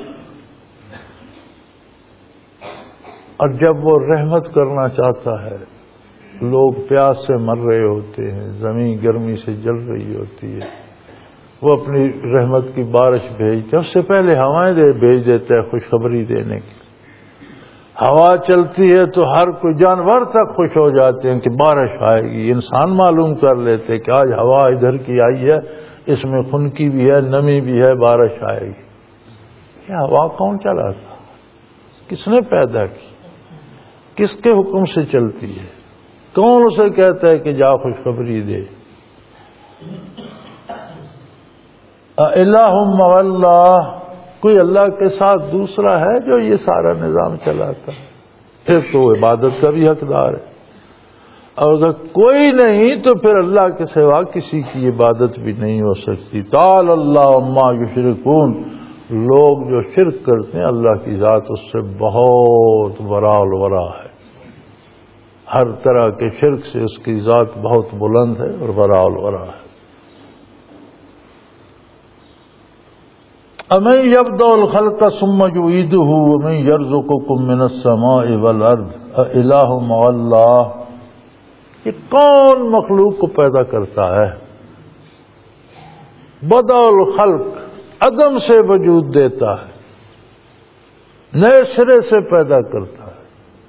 اور جب وہ رحمت کرنا چاہتا ہے، لوگ پیاس سے مر رہے ہوتے ہیں، زمین گرمی سے جل رہی ہوتی ہے، وہ اپنی رحمت کی بارش بھیجتے، اس سے پہلے ہوائیں بھیج دیتا ہے خوشخبری دینے کی. ہوا چلتی ہے تو ہر کوئی جانور تک خوش ہو جاتے ہیں کہ بارش آئے گی. انسان معلوم کر لیتے کہ آج ہوا ادھر کی آئی ہے، اس میں خنکی بھی ہے، نمی بھی ہے، بارش آئے گی. یہ ہوا کون چلاتا؟ کس نے پیدا کی؟ کس کے حکم سے چلتی ہے؟ کون اسے کہتا ہے کہ جا خوشخبری دے؟ الہ مع اللہ، کوئی اللہ کے ساتھ دوسرا ہے جو یہ سارا نظام چلاتا ہے؟ پھر تو عبادت کا بھی حقدار ہے. اور اگر کوئی نہیں تو پھر اللہ کے سوا کسی کی عبادت بھی نہیں ہو سکتی. تعالی اللہ عما یشرکون، لوگ جو شرک کرتے ہیں اللہ کی ذات اس سے بہت وراء الورا ہے. ہر طرح کے شرک سے اس کی ذات بہت بلند ہے اور وراء الورا ہے. امن یبدأ الخلق ثم یعیدہ ومن یرزقکم من السماء والارض االہ مع اللہ، یہ کون مخلوق کو پیدا کرتا ہے؟ بدأ الخلق، عدم سے وجود دیتا ہے، نئے سرے سے پیدا کرتا ہے.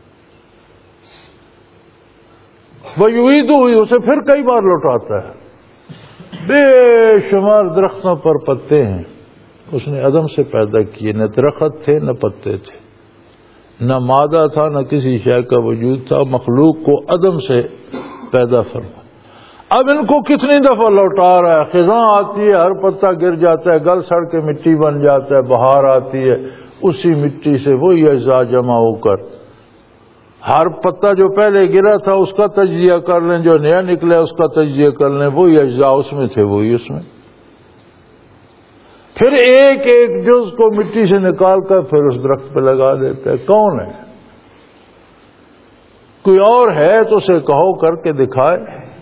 وَيُعِيدُهُ، اسے پھر کئی بار لوٹاتا ہے. بے شمار درختوں پر پتے ہیں، اس نے عدم سے پیدا کیے، نہ درخت تھے نہ پتے تھے، نہ مادہ تھا نہ کسی شے کا وجود تھا. مخلوق کو عدم سے پیدا فرما. اب ان کو کتنی دفعہ لوٹا رہا ہے. خزاں آتی ہے، ہر پتا گر جاتا ہے، گل سڑ کے مٹی بن جاتا ہے. بہار آتی ہے، اسی مٹی سے وہی اجزاء جمع ہو کر ہر پتا جو پہلے گرا تھا اس کا تجزیہ کر لیں، جو نیا نکلا اس کا تجزیہ کر لیں، وہی اجزاء اس میں تھے وہی اس میں. پھر ایک ایک جز کو مٹی سے نکال کر پھر اس درخت پہ لگا دیتا ہے. کون ہے؟ کوئی اور ہے تو اسے کہو کر کے دکھائے.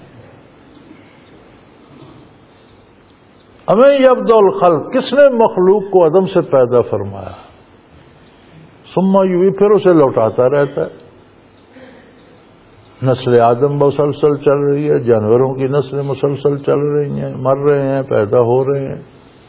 ہمیں یبدأ الخلق، کس نے مخلوق کو عدم سے پیدا فرمایا؟ ثم یعیدہ، پھر اسے لوٹاتا رہتا ہے. نسل آدم مسلسل چل رہی ہے، جانوروں کی نسلیں مسلسل چل رہی ہیں، مر رہے ہیں، پیدا ہو رہے ہیں.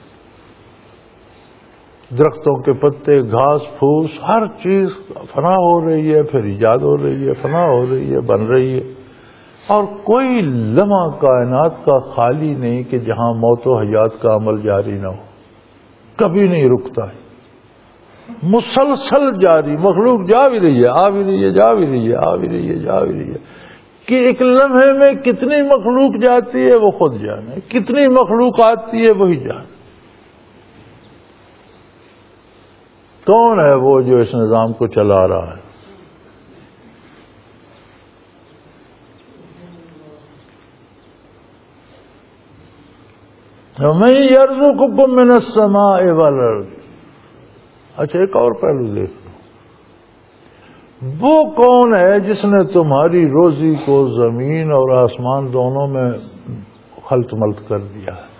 درختوں کے پتے، گھاس پھوس، ہر چیز فنا ہو رہی ہے، پھر ایجاد ہو رہی ہے، فنا ہو رہی ہے، بن رہی ہے. اور کوئی لمحہ کائنات کا خالی نہیں کہ جہاں موت و حیات کا عمل جاری نہ ہو. کبھی نہیں رکتا ہے، مسلسل جاری. مخلوق جا بھی رہی ہے، آ بھی رہی ہے، جا بھی رہی ہے، آ بھی رہی ہے، جا بھی رہی ہے. کہ ایک لمحے میں کتنی مخلوق جاتی ہے وہ خود جانے، کتنی مخلوق آتی ہے وہی جانے. کون ہے وہ جو اس نظام کو چلا رہا ہے؟ وَمَن يَرْزُقُكُم مِّنَ السَّمَاءِ وَالْأَرْضِ. اچھا ایک اور پہلو دیکھ لو، وہ کون ہے جس نے تمہاری روزی کو زمین اور آسمان دونوں میں خلط ملط کر دیا ہے؟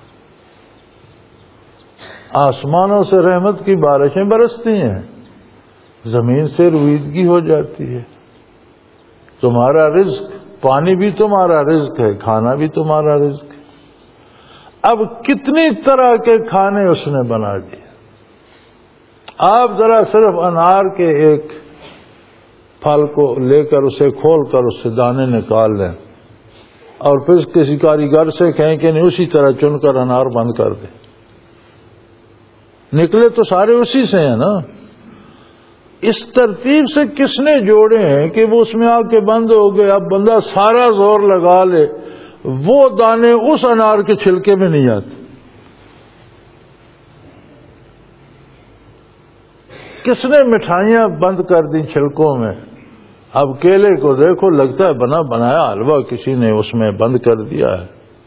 آسمانوں سے رحمت کی بارشیں برستی ہیں، زمین سے رویدگی ہو جاتی ہے. تمہارا رزق، پانی بھی تمہارا رزق ہے، کھانا بھی تمہارا رزق ہے. اب کتنی طرح کے کھانے اس نے بنا دیے. آپ ذرا صرف انار کے ایک پھل کو لے کر اسے کھول کر اس سے دانے نکال لیں اور پھر کسی کاریگر سے کہیں کہ نہیں اسی طرح چن کر انار بند کر دیں. نکلے تو سارے اسی سے ہیں نا. اس ترتیب سے کس نے جوڑے ہیں کہ وہ اس میں آ کے بند ہو گئے. اب بندہ سارا زور لگا لے وہ دانے اس انار کے چھلکے میں نہیں آتے. کس نے مٹھائیاں بند کر دی چھلکوں میں. اب کیلے کو دیکھو لگتا ہے بنا بنایا حلوہ کسی نے اس میں بند کر دیا ہے.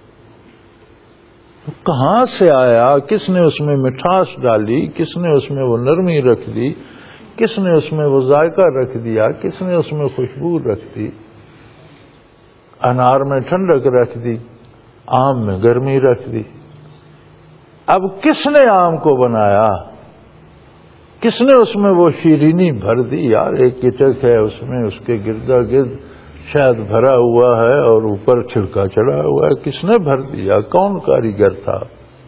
کہاں سے آیا؟ کس نے اس میں مٹھاس ڈالی؟ کس نے اس میں وہ نرمی رکھ دی؟ کس نے اس میں وہ ذائقہ رکھ دیا؟ کس نے اس میں خوشبو رکھ دی؟ انار میں ٹھنڈک رکھ دی، آم میں گرمی رکھ دی. اب کس نے آم کو بنایا؟ کس نے اس میں وہ شیرینی بھر دی؟ یار ایک کچک ہے اس میں، اس کے گردا گرد شاید بھرا ہوا ہے اور اوپر چھلکا چڑھا ہوا ہے. کس نے بھر دیا؟ کون کاریگر تھا؟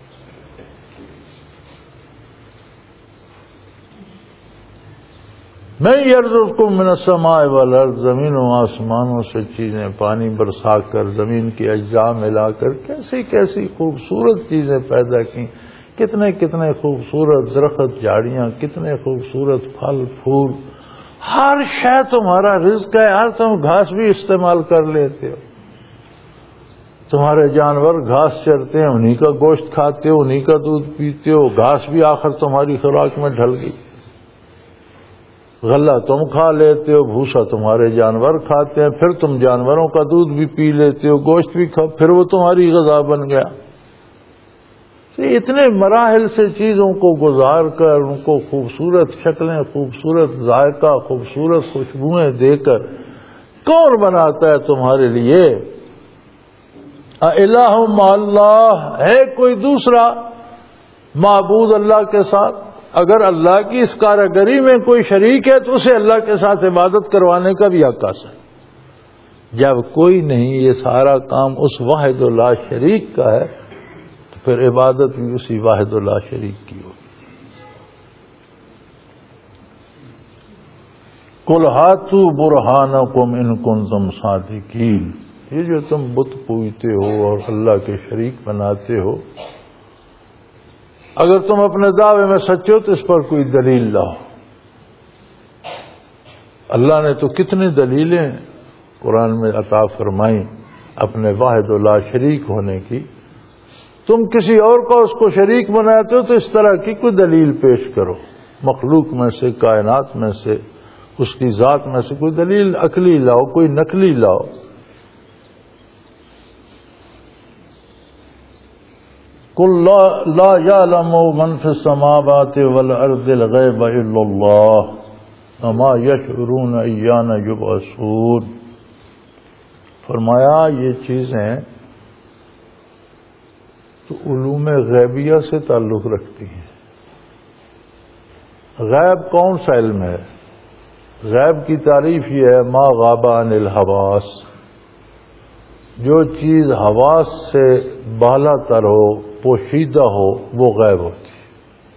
میں یرزقکم من السماء والارض، زمین و آسمانوں سے چیزیں پانی برسا کر زمین کی اجزاء ملا کر کیسی کیسی خوبصورت چیزیں پیدا کی. کتنے کتنے خوبصورت درخت جھاڑیاں، کتنے خوبصورت پھل پھول. ہر شے تمہارا رزق ہے. ہر تم گھاس بھی استعمال کر لیتے ہو. تمہارے جانور گھاس چرتے ہیں، انہی کا گوشت کھاتے ہو، انہی کا دودھ پیتے ہو. گھاس بھی آخر تمہاری خوراک میں ڈھل گئی. غلہ تم کھا لیتے ہو، بھوسا تمہارے جانور کھاتے ہیں، پھر تم جانوروں کا دودھ بھی پی لیتے ہو، گوشت بھی کھا، پھر وہ تمہاری غذا بن گیا. اتنے مراحل سے چیزوں کو گزار کر ان کو خوبصورت شکلیں، خوبصورت ذائقہ، خوبصورت خوشبوئیں دے کر کون بناتا ہے تمہارے لیے؟ الہ مع اللہ، ہے کوئی دوسرا معبود اللہ کے ساتھ؟ اگر اللہ کی اس کاریگری میں کوئی شریک ہے تو اسے اللہ کے ساتھ عبادت کروانے کا بھی حق حاصل ہے. جب کوئی نہیں، یہ سارا کام اس واحد لا شریک کا ہے، تو پھر عبادت بھی اسی واحد لا شریک کی ہوگی. قل ہاتوا برہانکم ان کنتم صادقین. یہ جو تم بت پوجتے ہو اور اللہ کے شریک بناتے ہو، اگر تم اپنے دعوے میں سچے ہو تو اس پر کوئی دلیل لاؤ. اللہ نے تو کتنی دلیلیں قرآن میں عطا فرمائیں اپنے واحد لا شریک ہونے کی. تم کسی اور کو اس کو شریک بناتے ہو تو اس طرح کی کوئی دلیل پیش کرو. مخلوق میں سے، کائنات میں سے، اس کی ذات میں سے کوئی دلیل عقلی لاؤ، کوئی نقلی لاؤ. قل لا يعلم من في السماوات والارض الغیب الا اللہ وما يشعرون ایان یبعثون. فرمایا یہ چیزیں تو علوم غیبیہ سے تعلق رکھتی ہیں. غیب کون سا علم ہے؟ غیب کی تعریف یہ ہے ما غاب عن الحواس، جو چیز حواس سے بالا تر ہو، پوشیدہ ہو، وہ غیب ہوتی ہے.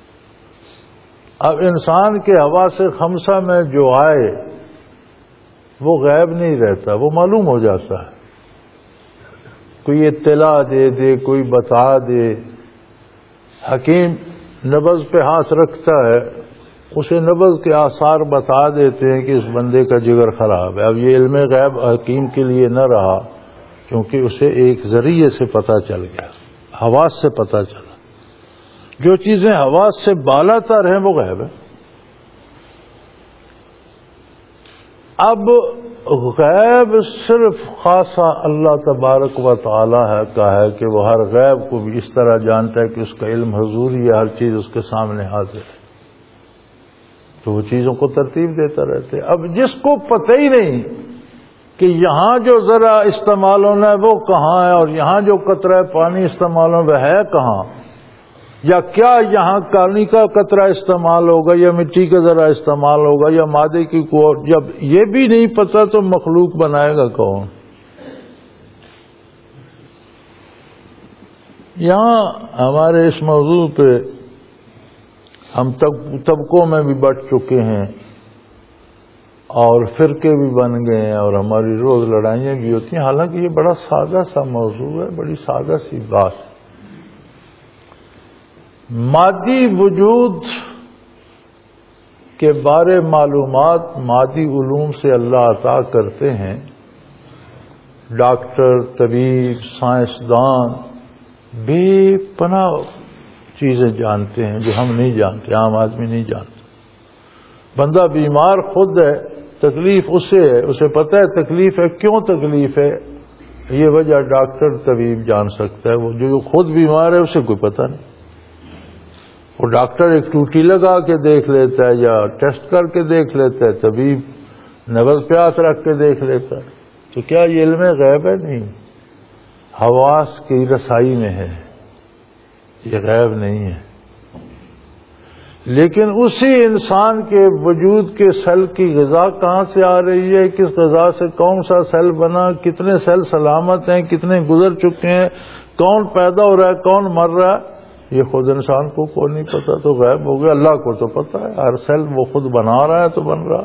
اب انسان کے حواس خمسہ میں جو آئے وہ غیب نہیں رہتا، وہ معلوم ہو جاتا ہے. کوئی اطلاع دے دے، کوئی بتا دے. حکیم نبض پہ ہاتھ رکھتا ہے، اسے نبض کے آثار بتا دیتے ہیں کہ اس بندے کا جگر خراب ہے. اب یہ علم غیب حکیم کے لیے نہ رہا، کیونکہ اسے ایک ذریعے سے پتہ چل گیا، حواس سے پتہ چلا. جو چیزیں حواس سے بالا تر ہیں وہ غیب ہے. اب غیب صرف خاصا اللہ تبارک و تعالی کا ہے کہ وہ ہر غیب کو بھی اس طرح جانتا ہے کہ اس کا علم حضوری ہے، ہر چیز اس کے سامنے حاضر ہے، تو وہ چیزوں کو ترتیب دیتا رہتے. اب جس کو پتہ ہی نہیں کہ یہاں جو ذرا استعمال ہونا ہے وہ کہاں ہے، اور یہاں جو قطرہ پانی استعمال ہونا ہے کہاں، یا کیا یہاں پانی کا قطرہ استعمال ہوگا یا مٹی کا ذرا استعمال ہوگا یا مادے کی کو، جب یہ بھی نہیں پتا تو مخلوق بنائے گا کون؟ یہاں ہمارے اس موضوع پہ ہم طبقوں میں بھی بٹ چکے ہیں، اور فرقے بھی بن گئے ہیں اور ہماری روز لڑائیاں بھی ہوتی ہیں، حالانکہ یہ بڑا سادہ سا موضوع ہے، بڑی سادہ سی بات ہے۔ مادی وجود کے بارے معلومات مادی علوم سے اللہ عطا کرتے ہیں۔ ڈاکٹر، طبیب، سائنسدان بے پناہ چیزیں جانتے ہیں جو ہم نہیں جانتے، عام آدمی نہیں جانتا۔ بندہ بیمار خود ہے، تکلیف اسے ہے، اسے پتہ ہے تکلیف ہے، کیوں تکلیف ہے، یہ وجہ ڈاکٹر طبیب جان سکتا ہے۔ وہ جو خود بیمار ہے اسے کوئی پتہ نہیں۔ وہ ڈاکٹر ایک ٹوٹی لگا کے دیکھ لیتا ہے یا ٹیسٹ کر کے دیکھ لیتا ہے، طبیب نبض پہ ہاتھ رکھ کے دیکھ لیتا ہے۔ تو کیا یہ علم غیب ہے؟ نہیں، حواس کی رسائی میں ہے، یہ غیب نہیں ہے۔ لیکن اسی انسان کے وجود کے سیل کی غذا کہاں سے آ رہی ہے، کس غذا سے کون سا سیل بنا، کتنے سیل سلامت ہیں، کتنے گزر چکے ہیں، کون پیدا ہو رہا ہے، کون مر رہا ہے، یہ خود انسان کو کوئی نہیں پتا، تو غیب ہو گیا۔ اللہ کو تو پتا ہے، ہر سیل وہ خود بنا رہا ہے تو بن رہا۔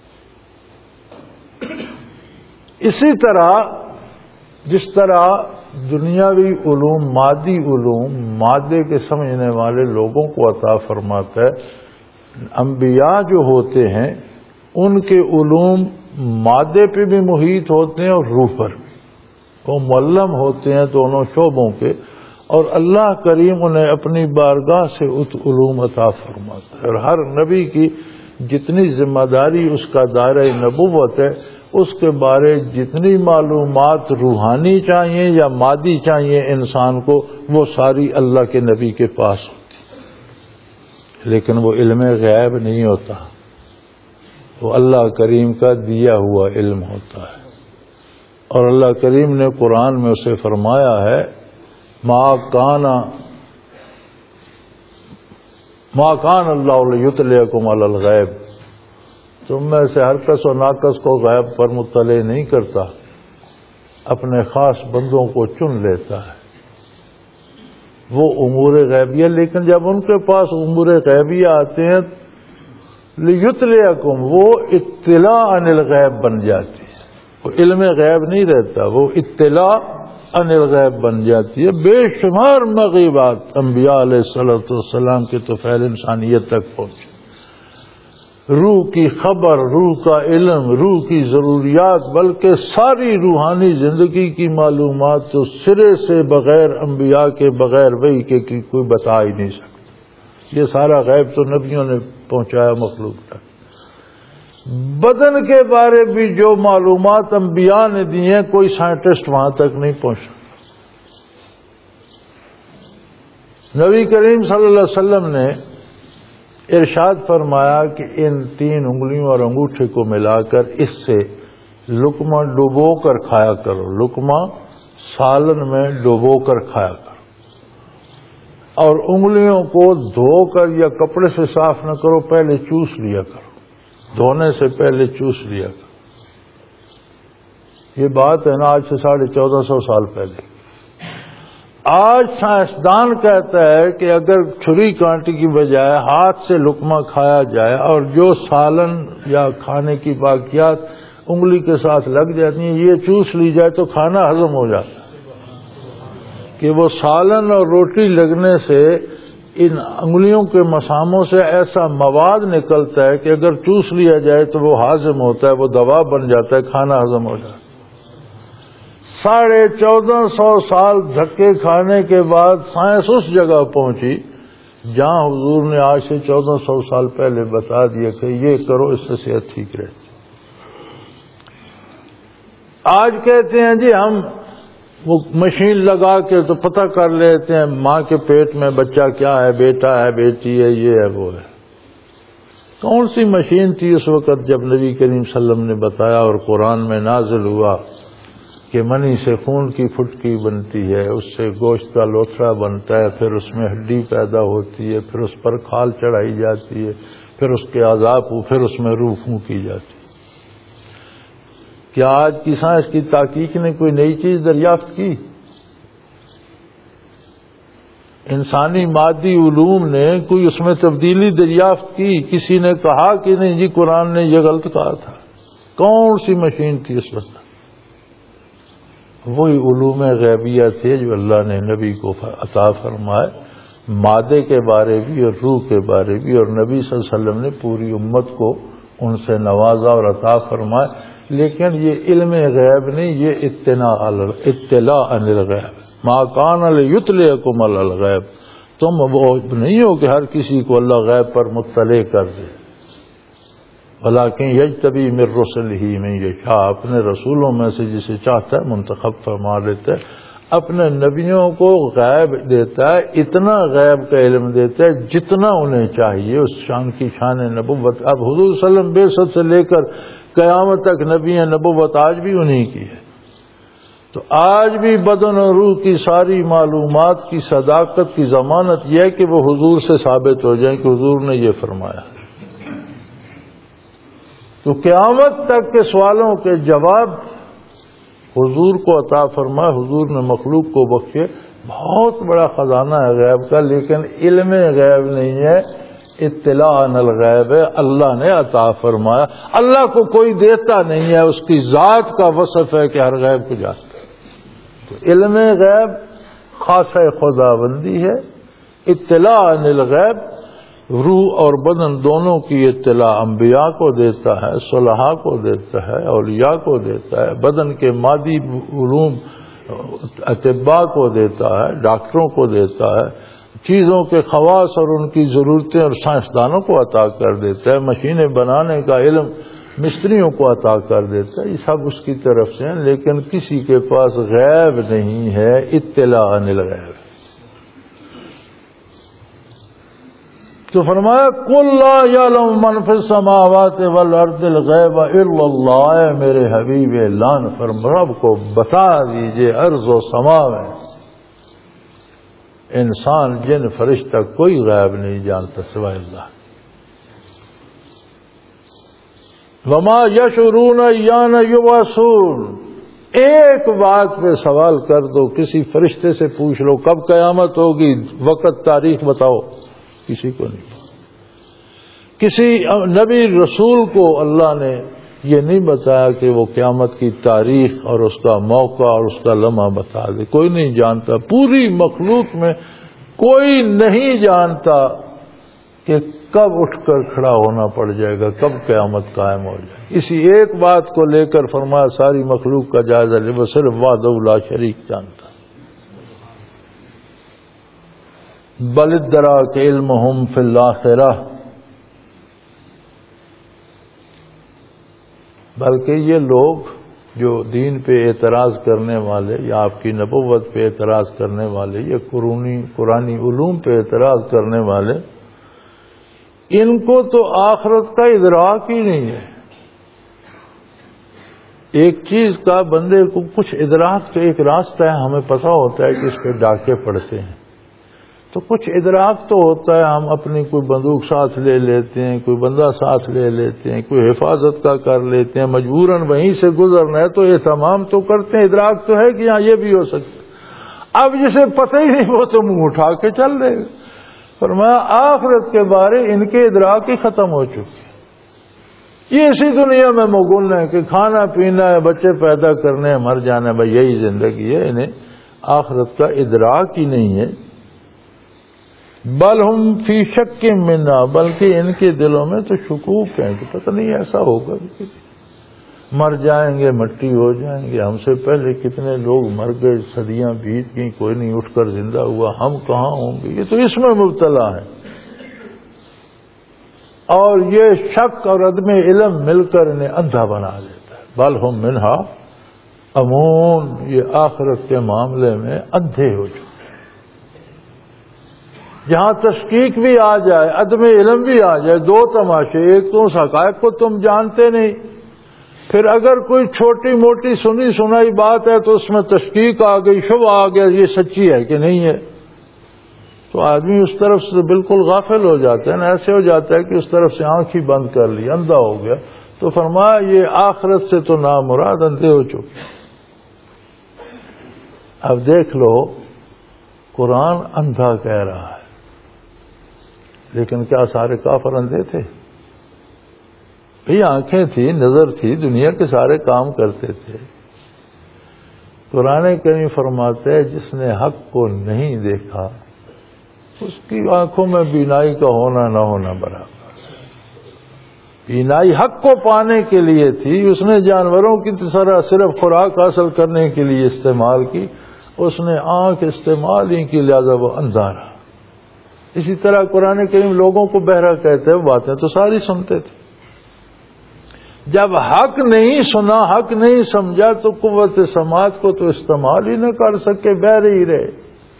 اسی طرح جس طرح دنیاوی علوم، مادی علوم مادے کے سمجھنے والے لوگوں کو عطا فرماتا ہے، انبیاء جو ہوتے ہیں ان کے علوم مادے پہ بھی محیط ہوتے ہیں اور روح پر بھی، وہ معلم ہوتے ہیں دونوں شعبوں کے، اور اللہ کریم انہیں اپنی بارگاہ سے علوم عطا فرماتا ہے۔ اور ہر نبی کی جتنی ذمہ داری اس کا دائرہ نبوت ہے، اس کے بارے جتنی معلومات روحانی چاہیے یا مادی چاہیے انسان کو، وہ ساری اللہ کے نبی کے پاس ہوتی، لیکن وہ علم غیب نہیں ہوتا، وہ اللہ کریم کا دیا ہوا علم ہوتا ہے۔ اور اللہ کریم نے قرآن میں اسے فرمایا ہے، ما کان اللہ لیطلعکم علی الغیب، تم میں سے ہر کس و ناکس کو غیب پر مطلع نہیں کرتا، اپنے خاص بندوں کو چن لیتا ہے، وہ امور غیبیہ۔ لیکن جب ان کے پاس امور غیبیہ آتے ہیں لیطلعکم، وہ اطلاع عن الغیب بن جاتی ہے، وہ علم غیب نہیں رہتا، وہ اطلاع عن الغیب بن جاتی ہے۔ بے شمار مغیبات انبیاء علیہ السلام کے طفیل انسانیت تک پہنچے، روح کی خبر، روح کا علم، روح کی ضروریات، بلکہ ساری روحانی زندگی کی معلومات تو سرے سے بغیر انبیاء کے، بغیر وحی کے کوئی بتا ہی نہیں سکتا۔ یہ سارا غیب تو نبیوں نے پہنچایا مخلوق تک۔ بدن کے بارے بھی جو معلومات انبیاء نے دی ہیں، کوئی سائنٹسٹ وہاں تک نہیں پہنچا۔ نبی کریم صلی اللہ علیہ وسلم نے ارشاد فرمایا کہ ان 3 انگلیوں اور انگوٹھے کو ملا کر اس سے لقمہ ڈبو کر کھایا کرو، لقمہ سالن میں ڈبو کر کھایا کرو، اور انگلیوں کو دھو کر یا کپڑے سے صاف نہ کرو، پہلے چوس لیا کرو، دھونے سے پہلے چوس لیا کرو۔ یہ بات ہے نا آج سے 1450 سال پہلے۔ آج سائنسدان کہتا ہے کہ اگر چھری کانٹے کی بجائے ہاتھ سے لقمہ کھایا جائے اور جو سالن یا کھانے کی باقیات انگلی کے ساتھ لگ جاتی ہیں یہ چوس لی جائے تو کھانا ہضم ہو جاتا ہے، کہ وہ سالن اور روٹی لگنے سے ان انگلیوں کے مساموں سے ایسا مواد نکلتا ہے کہ اگر چوس لیا جائے تو وہ ہاضم ہوتا ہے، وہ دوا بن جاتا ہے، کھانا ہضم ہو جاتا ہے۔ 1450 سال دھکے کھانے کے بعد سائنس اس جگہ پہنچی جہاں حضور نے آج سے 1400 سال پہلے بتا دیا کہ یہ کرو، اس سے صحت ٹھیک رہتی۔ آج کہتے ہیں جی ہم وہ مشین لگا کے تو پتہ کر لیتے ہیں ماں کے پیٹ میں بچہ کیا ہے، بیٹا ہے، بیٹی ہے، یہ ہے، وہ ہے۔ کون سی مشین تھی اس وقت جب نبی کریم صلی اللہ علیہ وسلم نے بتایا اور قرآن میں نازل ہوا کہ منی سے خون کی پھٹکی بنتی ہے، اس سے گوشت کا لوتھڑا بنتا ہے، پھر اس میں ہڈی پیدا ہوتی ہے، پھر اس پر کھال چڑھائی جاتی ہے، پھر اس کے اعضاء پھر اس میں روح پھونکی جاتی ہے۔ کیا آج کی سائنس کی تحقیق نے کوئی نئی چیز دریافت کی؟ انسانی مادی علوم نے کوئی اس میں تبدیلی دریافت کی؟ کسی نے کہا کہ نہیں جی قرآن نے یہ غلط کہا تھا؟ کون سی مشین تھی اس وقت؟ وہی علوم غیبیہ تھے جو اللہ نے نبی کو عطا فرمائے، مادے کے بارے بھی اور روح کے بارے بھی، اور نبی صلی اللہ علیہ وسلم نے پوری امت کو ان سے نوازا اور عطا فرمائے۔ لیکن یہ علم غیب نہیں، یہ اطلاع عن الغیب، ما کان لیطلعکم علی الغیب۔ تم وہ نہیں ہو کہ ہر کسی کو اللہ غیب پر مطلع کر دے، ولیکن یجتبی من رسلہ من یشاء، اپنے رسولوں میں سے جسے چاہتا ہے منتخب فرما لیتا ہے۔ اپنے نبیوں کو غیب دیتا ہے، اتنا غیب کا علم دیتا ہے جتنا انہیں چاہیے، اس شان کی شان نبوت۔ اب حضور صلی اللہ علیہ وسلم بعثت سے لے کر قیامت تک نبی نبوت آج بھی انہی کی ہے۔ تو آج بھی بدن اور روح کی ساری معلومات کی صداقت کی ضمانت یہ ہے کہ وہ حضور سے ثابت ہو جائیں کہ حضور نے یہ فرمایا۔ تو قیامت تک کے سوالوں کے جواب حضور کو عطا فرمائے، حضور نے مخلوق کو بخشے۔ بہت بڑا خزانہ ہے غیب کا، لیکن علم غیب نہیں ہے، اطلاع عن الغیب ہے، اللہ نے عطا فرمایا۔ اللہ کو کوئی دیتا نہیں ہے، اس کی ذات کا وصف ہے کہ ہر غیب کو جانتا ہے۔ تو علم غیب خاصہ خداوندی ہے، اطلاع عن الغیب روح اور بدن دونوں کی اطلاع انبیاء کو دیتا ہے، صلحاء کو دیتا ہے، اولیاء کو دیتا ہے، بدن کے مادی علوم اطباء کو دیتا ہے، ڈاکٹروں کو دیتا ہے، چیزوں کے خواص اور ان کی ضرورتیں اور سائنسدانوں کو عطا کر دیتا ہے، مشینیں بنانے کا علم مستریوں کو عطا کر دیتا ہے۔ یہ سب اس کی طرف سے ہیں، لیکن کسی کے پاس غیب نہیں ہے، اطلاع عن الغیب۔ تو فرمایا قل لا یعلم من فی السماوات والارض الغیب الا اللہ، اے میرے حبیب اعلان رب کو بتا دیجئے ارض و سما میں انسان جن فرشتہ کوئی غیب نہیں جانتا سوائے اللہ۔ وما یشعرون ایان یبعثون، ایک بات پہ سوال کر دو، کسی فرشتے سے پوچھ لو کب قیامت ہوگی، وقت تاریخ بتاؤ، کسی کو نہیں۔ کسی نبی رسول کو اللہ نے یہ نہیں بتایا کہ وہ قیامت کی تاریخ اور اس کا موقع اور اس کا لمحہ بتا دے، کوئی نہیں جانتا۔ پوری مخلوق میں کوئی نہیں جانتا کہ کب اٹھ کر کھڑا ہونا پڑ جائے گا، کب قیامت قائم ہو جائے گی۔ اسی ایک بات کو لے کر فرمایا ساری مخلوق کا جائزہ لے، وہ صرف وحدہ لا شریک جانتا۔ بل ادراک علمہم فی الآخرہ، بلکہ یہ لوگ جو دین پہ اعتراض کرنے والے یا آپ کی نبوت پہ اعتراض کرنے والے یا قرآنی علوم پہ اعتراض کرنے والے، ان کو تو آخرت کا ادراک ہی نہیں ہے۔ ایک چیز کا بندے کو کچھ ادراک، تو ایک راستہ ہے، ہمیں پتہ ہوتا ہے کہ اس پہ ڈاکے پڑتے ہیں، تو کچھ ادراک تو ہوتا ہے، ہم اپنی کوئی بندوق ساتھ لے لیتے ہیں، کوئی بندہ ساتھ لے لیتے ہیں، کوئی حفاظت کا کر لیتے ہیں، مجبوراً وہیں سے گزرنا ہے تو اہتمام تو کرتے ہیں، ادراک تو ہے کہ ہاں یہ بھی ہو سکتا ہے۔ اب جسے پتہ ہی نہیں وہ تو منہ اٹھا کے چل رہے گا۔ فرمایا آخرت کے بارے ان کے ادراک ہی ختم ہو چکے، یہ اسی دنیا میں مغل ہیں کہ کھانا پینا ہے، بچے پیدا کرنے ہیں، مر جانا ہے، بھائی یہی زندگی ہے، انہیں آخرت کا ادراک ہی نہیں ہے۔ بل ہم فی شک منہا، بلکہ ان کے دلوں میں تو شکوک ہیں کہ پتہ نہیں ایسا ہوگا، مر جائیں گے، مٹی ہو جائیں گے، ہم سے پہلے کتنے لوگ مر گئے، صدیاں بیت گئیں، کوئی نہیں اٹھ کر زندہ ہوا، ہم کہاں ہوں گے، یہ تو اس میں مبتلا ہے۔ اور یہ شک اور عدم علم مل کر انہیں اندھا بنا دیتا ہے۔ بل ہم منہا امون، یہ آخرت کے معاملے میں اندھے ہو چکے، جہاں تشکیک بھی آ جائے، عدم علم بھی آ جائے، دو تماشے، ایک تو اس حقائق کو تم جانتے نہیں، پھر اگر کوئی چھوٹی موٹی سنی سنائی بات ہے تو اس میں تشکیک آ گئی، شبہ آ گیا، یہ سچی ہے کہ نہیں ہے، تو آدمی اس طرف سے بالکل غافل ہو جاتا ہے نا، ایسے ہو جاتا ہے کہ اس طرف سے آنکھ ہی بند کر لی، اندھا ہو گیا۔ تو فرمایا یہ آخرت سے تو نامراد اندھے ہو چکے۔ اب دیکھ لو، قرآن اندھا کہہ رہا ہے، لیکن کیا سارے کافر اندھے تھے؟ بھئی آنکھیں تھی، نظر تھی، دنیا کے سارے کام کرتے تھے۔ قرآن کریم فرماتے ہیں جس نے حق کو نہیں دیکھا اس کی آنکھوں میں بینائی کا ہونا نہ ہونا برابر۔ بینائی حق کو پانے کے لیے تھی، اس نے جانوروں کی طرح صرف خوراک حاصل کرنے کے لیے استعمال کی، اس نے آنکھ استعمال ہی کی، لہذا وہ اندھا رہا۔ اسی طرح قرآن کریم لوگوں کو بہرا کہتے ہیں، باتیں تو ساری سنتے تھے، جب حق نہیں سنا، حق نہیں سمجھا تو قوت سماعت کو تو استعمال ہی نہ کر سکے، بہرے ہی رہے۔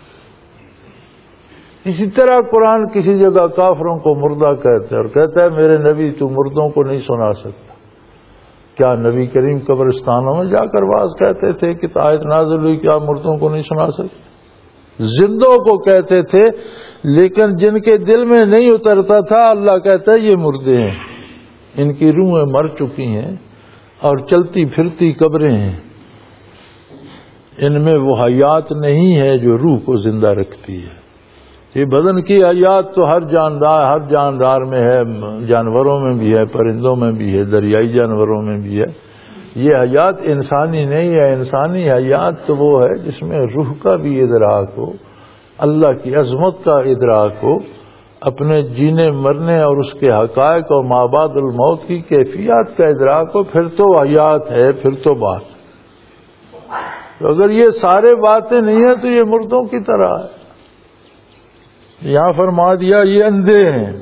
اسی طرح قرآن کسی جگہ کافروں کو مردہ کہتا ہے اور کہتا ہے میرے نبی تو مردوں کو نہیں سنا سکتا۔ کیا نبی کریم قبرستانوں میں جا کر واز کہتے تھے کہ آیت نازل ہوئی کیا مردوں کو نہیں سنا سکتے؟ زندوں کو کہتے تھے، لیکن جن کے دل میں نہیں اترتا تھا اللہ کہتا ہے یہ مردے ہیں، ان کی روحیں مر چکی ہیں اور چلتی پھرتی قبریں ہیں، ان میں وہ حیات نہیں ہے جو روح کو زندہ رکھتی ہے۔ یہ بدن کی حیات تو ہر جاندار میں ہے، جانوروں میں بھی ہے، پرندوں میں بھی ہے، دریائی جانوروں میں بھی ہے۔ یہ حیات انسانی نہیں ہے۔ انسانی حیات تو وہ ہے جس میں روح کا بھی ادراک ہو، اللہ کی عظمت کا ادراک ہو، اپنے جینے مرنے اور اس کے حقائق اور ما بعد الموت کی کیفیات کا ادراک ہو، پھر تو حیات ہے، پھر تو بات۔ تو اگر یہ سارے باتیں نہیں ہیں تو یہ مردوں کی طرح ہے۔ یہاں فرما دیا یہ اندھے ہیں،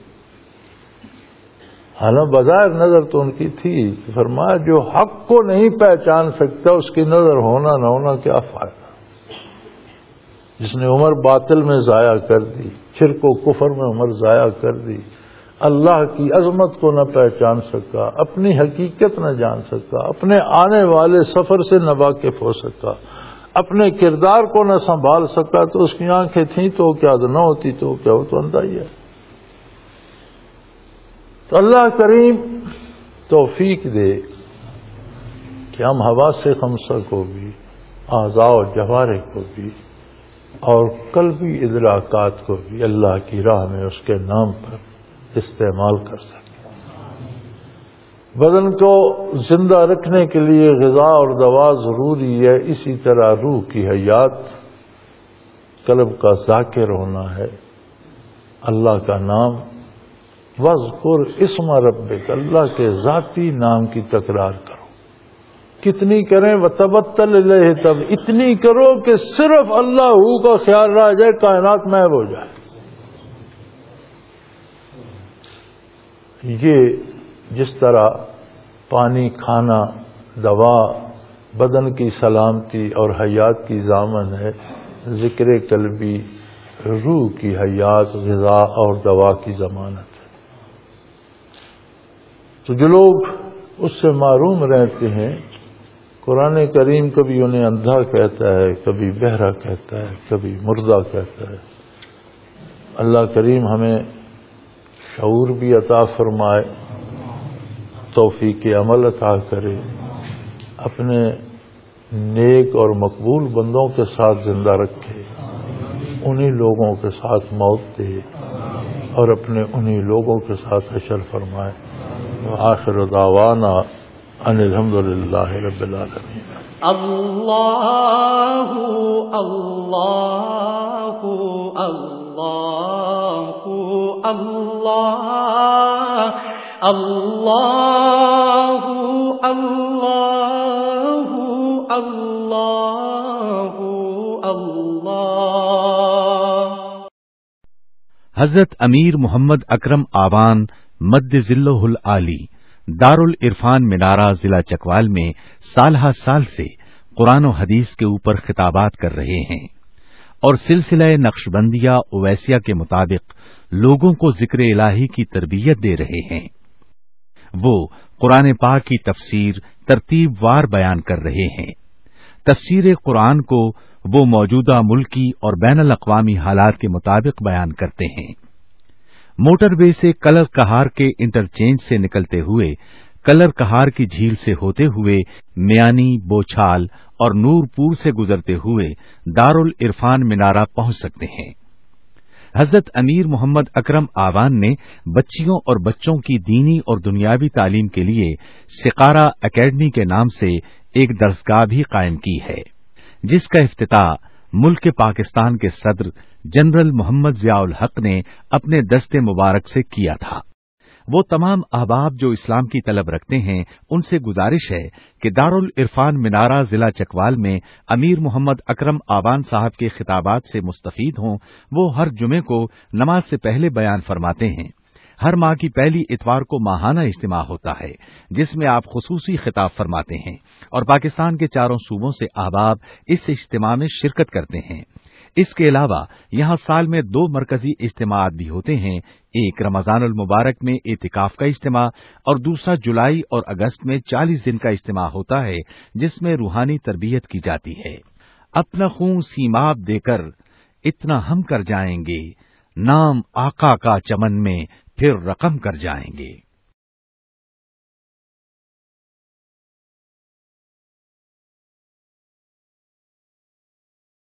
حالانکہ بظاہر نظر تو ان کی تھی، فرمایا جو حق کو نہیں پہچان سکتا اس کی نظر ہونا نہ ہونا کیا فائدہ۔ جس نے عمر باطل میں ضائع کر دی، شرک و کفر میں عمر ضائع کر دی، اللہ کی عظمت کو نہ پہچان سکا، اپنی حقیقت نہ جان سکا، اپنے آنے والے سفر سے نہ واقف ہو سکا، اپنے کردار کو نہ سنبھال سکا، تو اس کی آنکھیں تھیں تو کیا، نہ ہوتی تو کیا، وہ تو اندھا ہی ہے۔ تو اللہ کریم توفیق دے کہ ہم حواس خمسہ کو بھی، اعضاء و جوارح کو بھی اور قلبی ادراکات کو بھی اللہ کی راہ میں اس کے نام پر استعمال کر سکیں۔ بدن کو زندہ رکھنے کے لیے غذا اور دوا ضروری ہے، اسی طرح روح کی حیات، قلب کا ذاکر ہونا ہے، اللہ کا نام، وَاذْكُرْ اسْمَ رَبِّكَ، اللہ کے ذاتی نام کی تکرار کرو۔ کتنی کریں؟ وَتَبَتَّلْ إِلَيْهِ، تب اتنی کرو کہ صرف اللہ کا خیال رہ جائے، کائنات محو ہو جائے۔ یہ جس طرح پانی، کھانا، دوا بدن کی سلامتی اور حیات کی ضامن ہے، ذکر قلبی روح کی حیات، غذا اور دوا کی ضمانت ہے۔ تو جو لوگ اس سے محروم رہتے ہیں، قرآن کریم کبھی انہیں اندھا کہتا ہے، کبھی بہرا کہتا ہے، کبھی مردہ کہتا ہے۔ اللہ کریم ہمیں شعور بھی عطا فرمائے، توفیق عمل عطا کرے، اپنے نیک اور مقبول بندوں کے ساتھ زندہ رکھے، انہی لوگوں کے ساتھ موت دے اور اپنے انہی لوگوں کے ساتھ حشر فرمائے۔ وآخر دعوانا ان الحمدللہ رب العالمین۔ اللہ اللہ اللہ اللہ اللہ اللہ اللہ اللہ۔ حضرت امیر محمد اکرم آوان مد ذلہ العالی دارالعرفان منارہ ضلع چکوال میں سالہ سال سے قرآن و حدیث کے اوپر خطابات کر رہے ہیں اور سلسلہ نقشبندیہ اویسیہ کے مطابق لوگوں کو ذکر الہی کی تربیت دے رہے ہیں۔ وہ قرآن پاک کی تفسیر ترتیب وار بیان کر رہے ہیں۔ تفسیر قرآن کو وہ موجودہ ملکی اور بین الاقوامی حالات کے مطابق بیان کرتے ہیں۔ موٹر وے سے کلر کہار کے انٹرچینج سے نکلتے ہوئے کلر کہار کی جھیل سے ہوتے ہوئے میانی، بوچھال اور نور پور سے گزرتے ہوئے دارالعرفان منارہ پہنچ سکتے ہیں۔ حضرت امیر محمد اکرم آوان نے بچیوں اور بچوں کی دینی اور دنیاوی تعلیم کے لیے سقارہ اکیڈمی کے نام سے ایک درسگاہ بھی قائم کی ہے، جس کا افتتاح ملک پاکستان کے صدر جنرل محمد ضیاء الحق نے اپنے دست مبارک سے کیا تھا۔ وہ تمام احباب جو اسلام کی طلب رکھتے ہیں ان سے گزارش ہے کہ دارالعرفان منارہ ضلع چکوال میں امیر محمد اکرم آوان صاحب کے خطابات سے مستفید ہوں۔ وہ ہر جمعے کو نماز سے پہلے بیان فرماتے ہیں۔ ہر ماہ کی پہلی اتوار کو ماہانہ اجتماع ہوتا ہے جس میں آپ خصوصی خطاب فرماتے ہیں اور پاکستان کے چاروں صوبوں سے احباب اس اجتماع میں شرکت کرتے ہیں۔ اس کے علاوہ یہاں سال میں 2 مرکزی اجتماعات بھی ہوتے ہیں، ایک رمضان المبارک میں اعتکاف کا اجتماع اور دوسرا جولائی اور اگست میں 40 دن کا اجتماع ہوتا ہے جس میں روحانی تربیت کی جاتی ہے۔ اپنا خون سیماب دے کر اتنا ہم کر جائیں گے، نام آقا کا چمن میں پھر رقم کر جائیں گے۔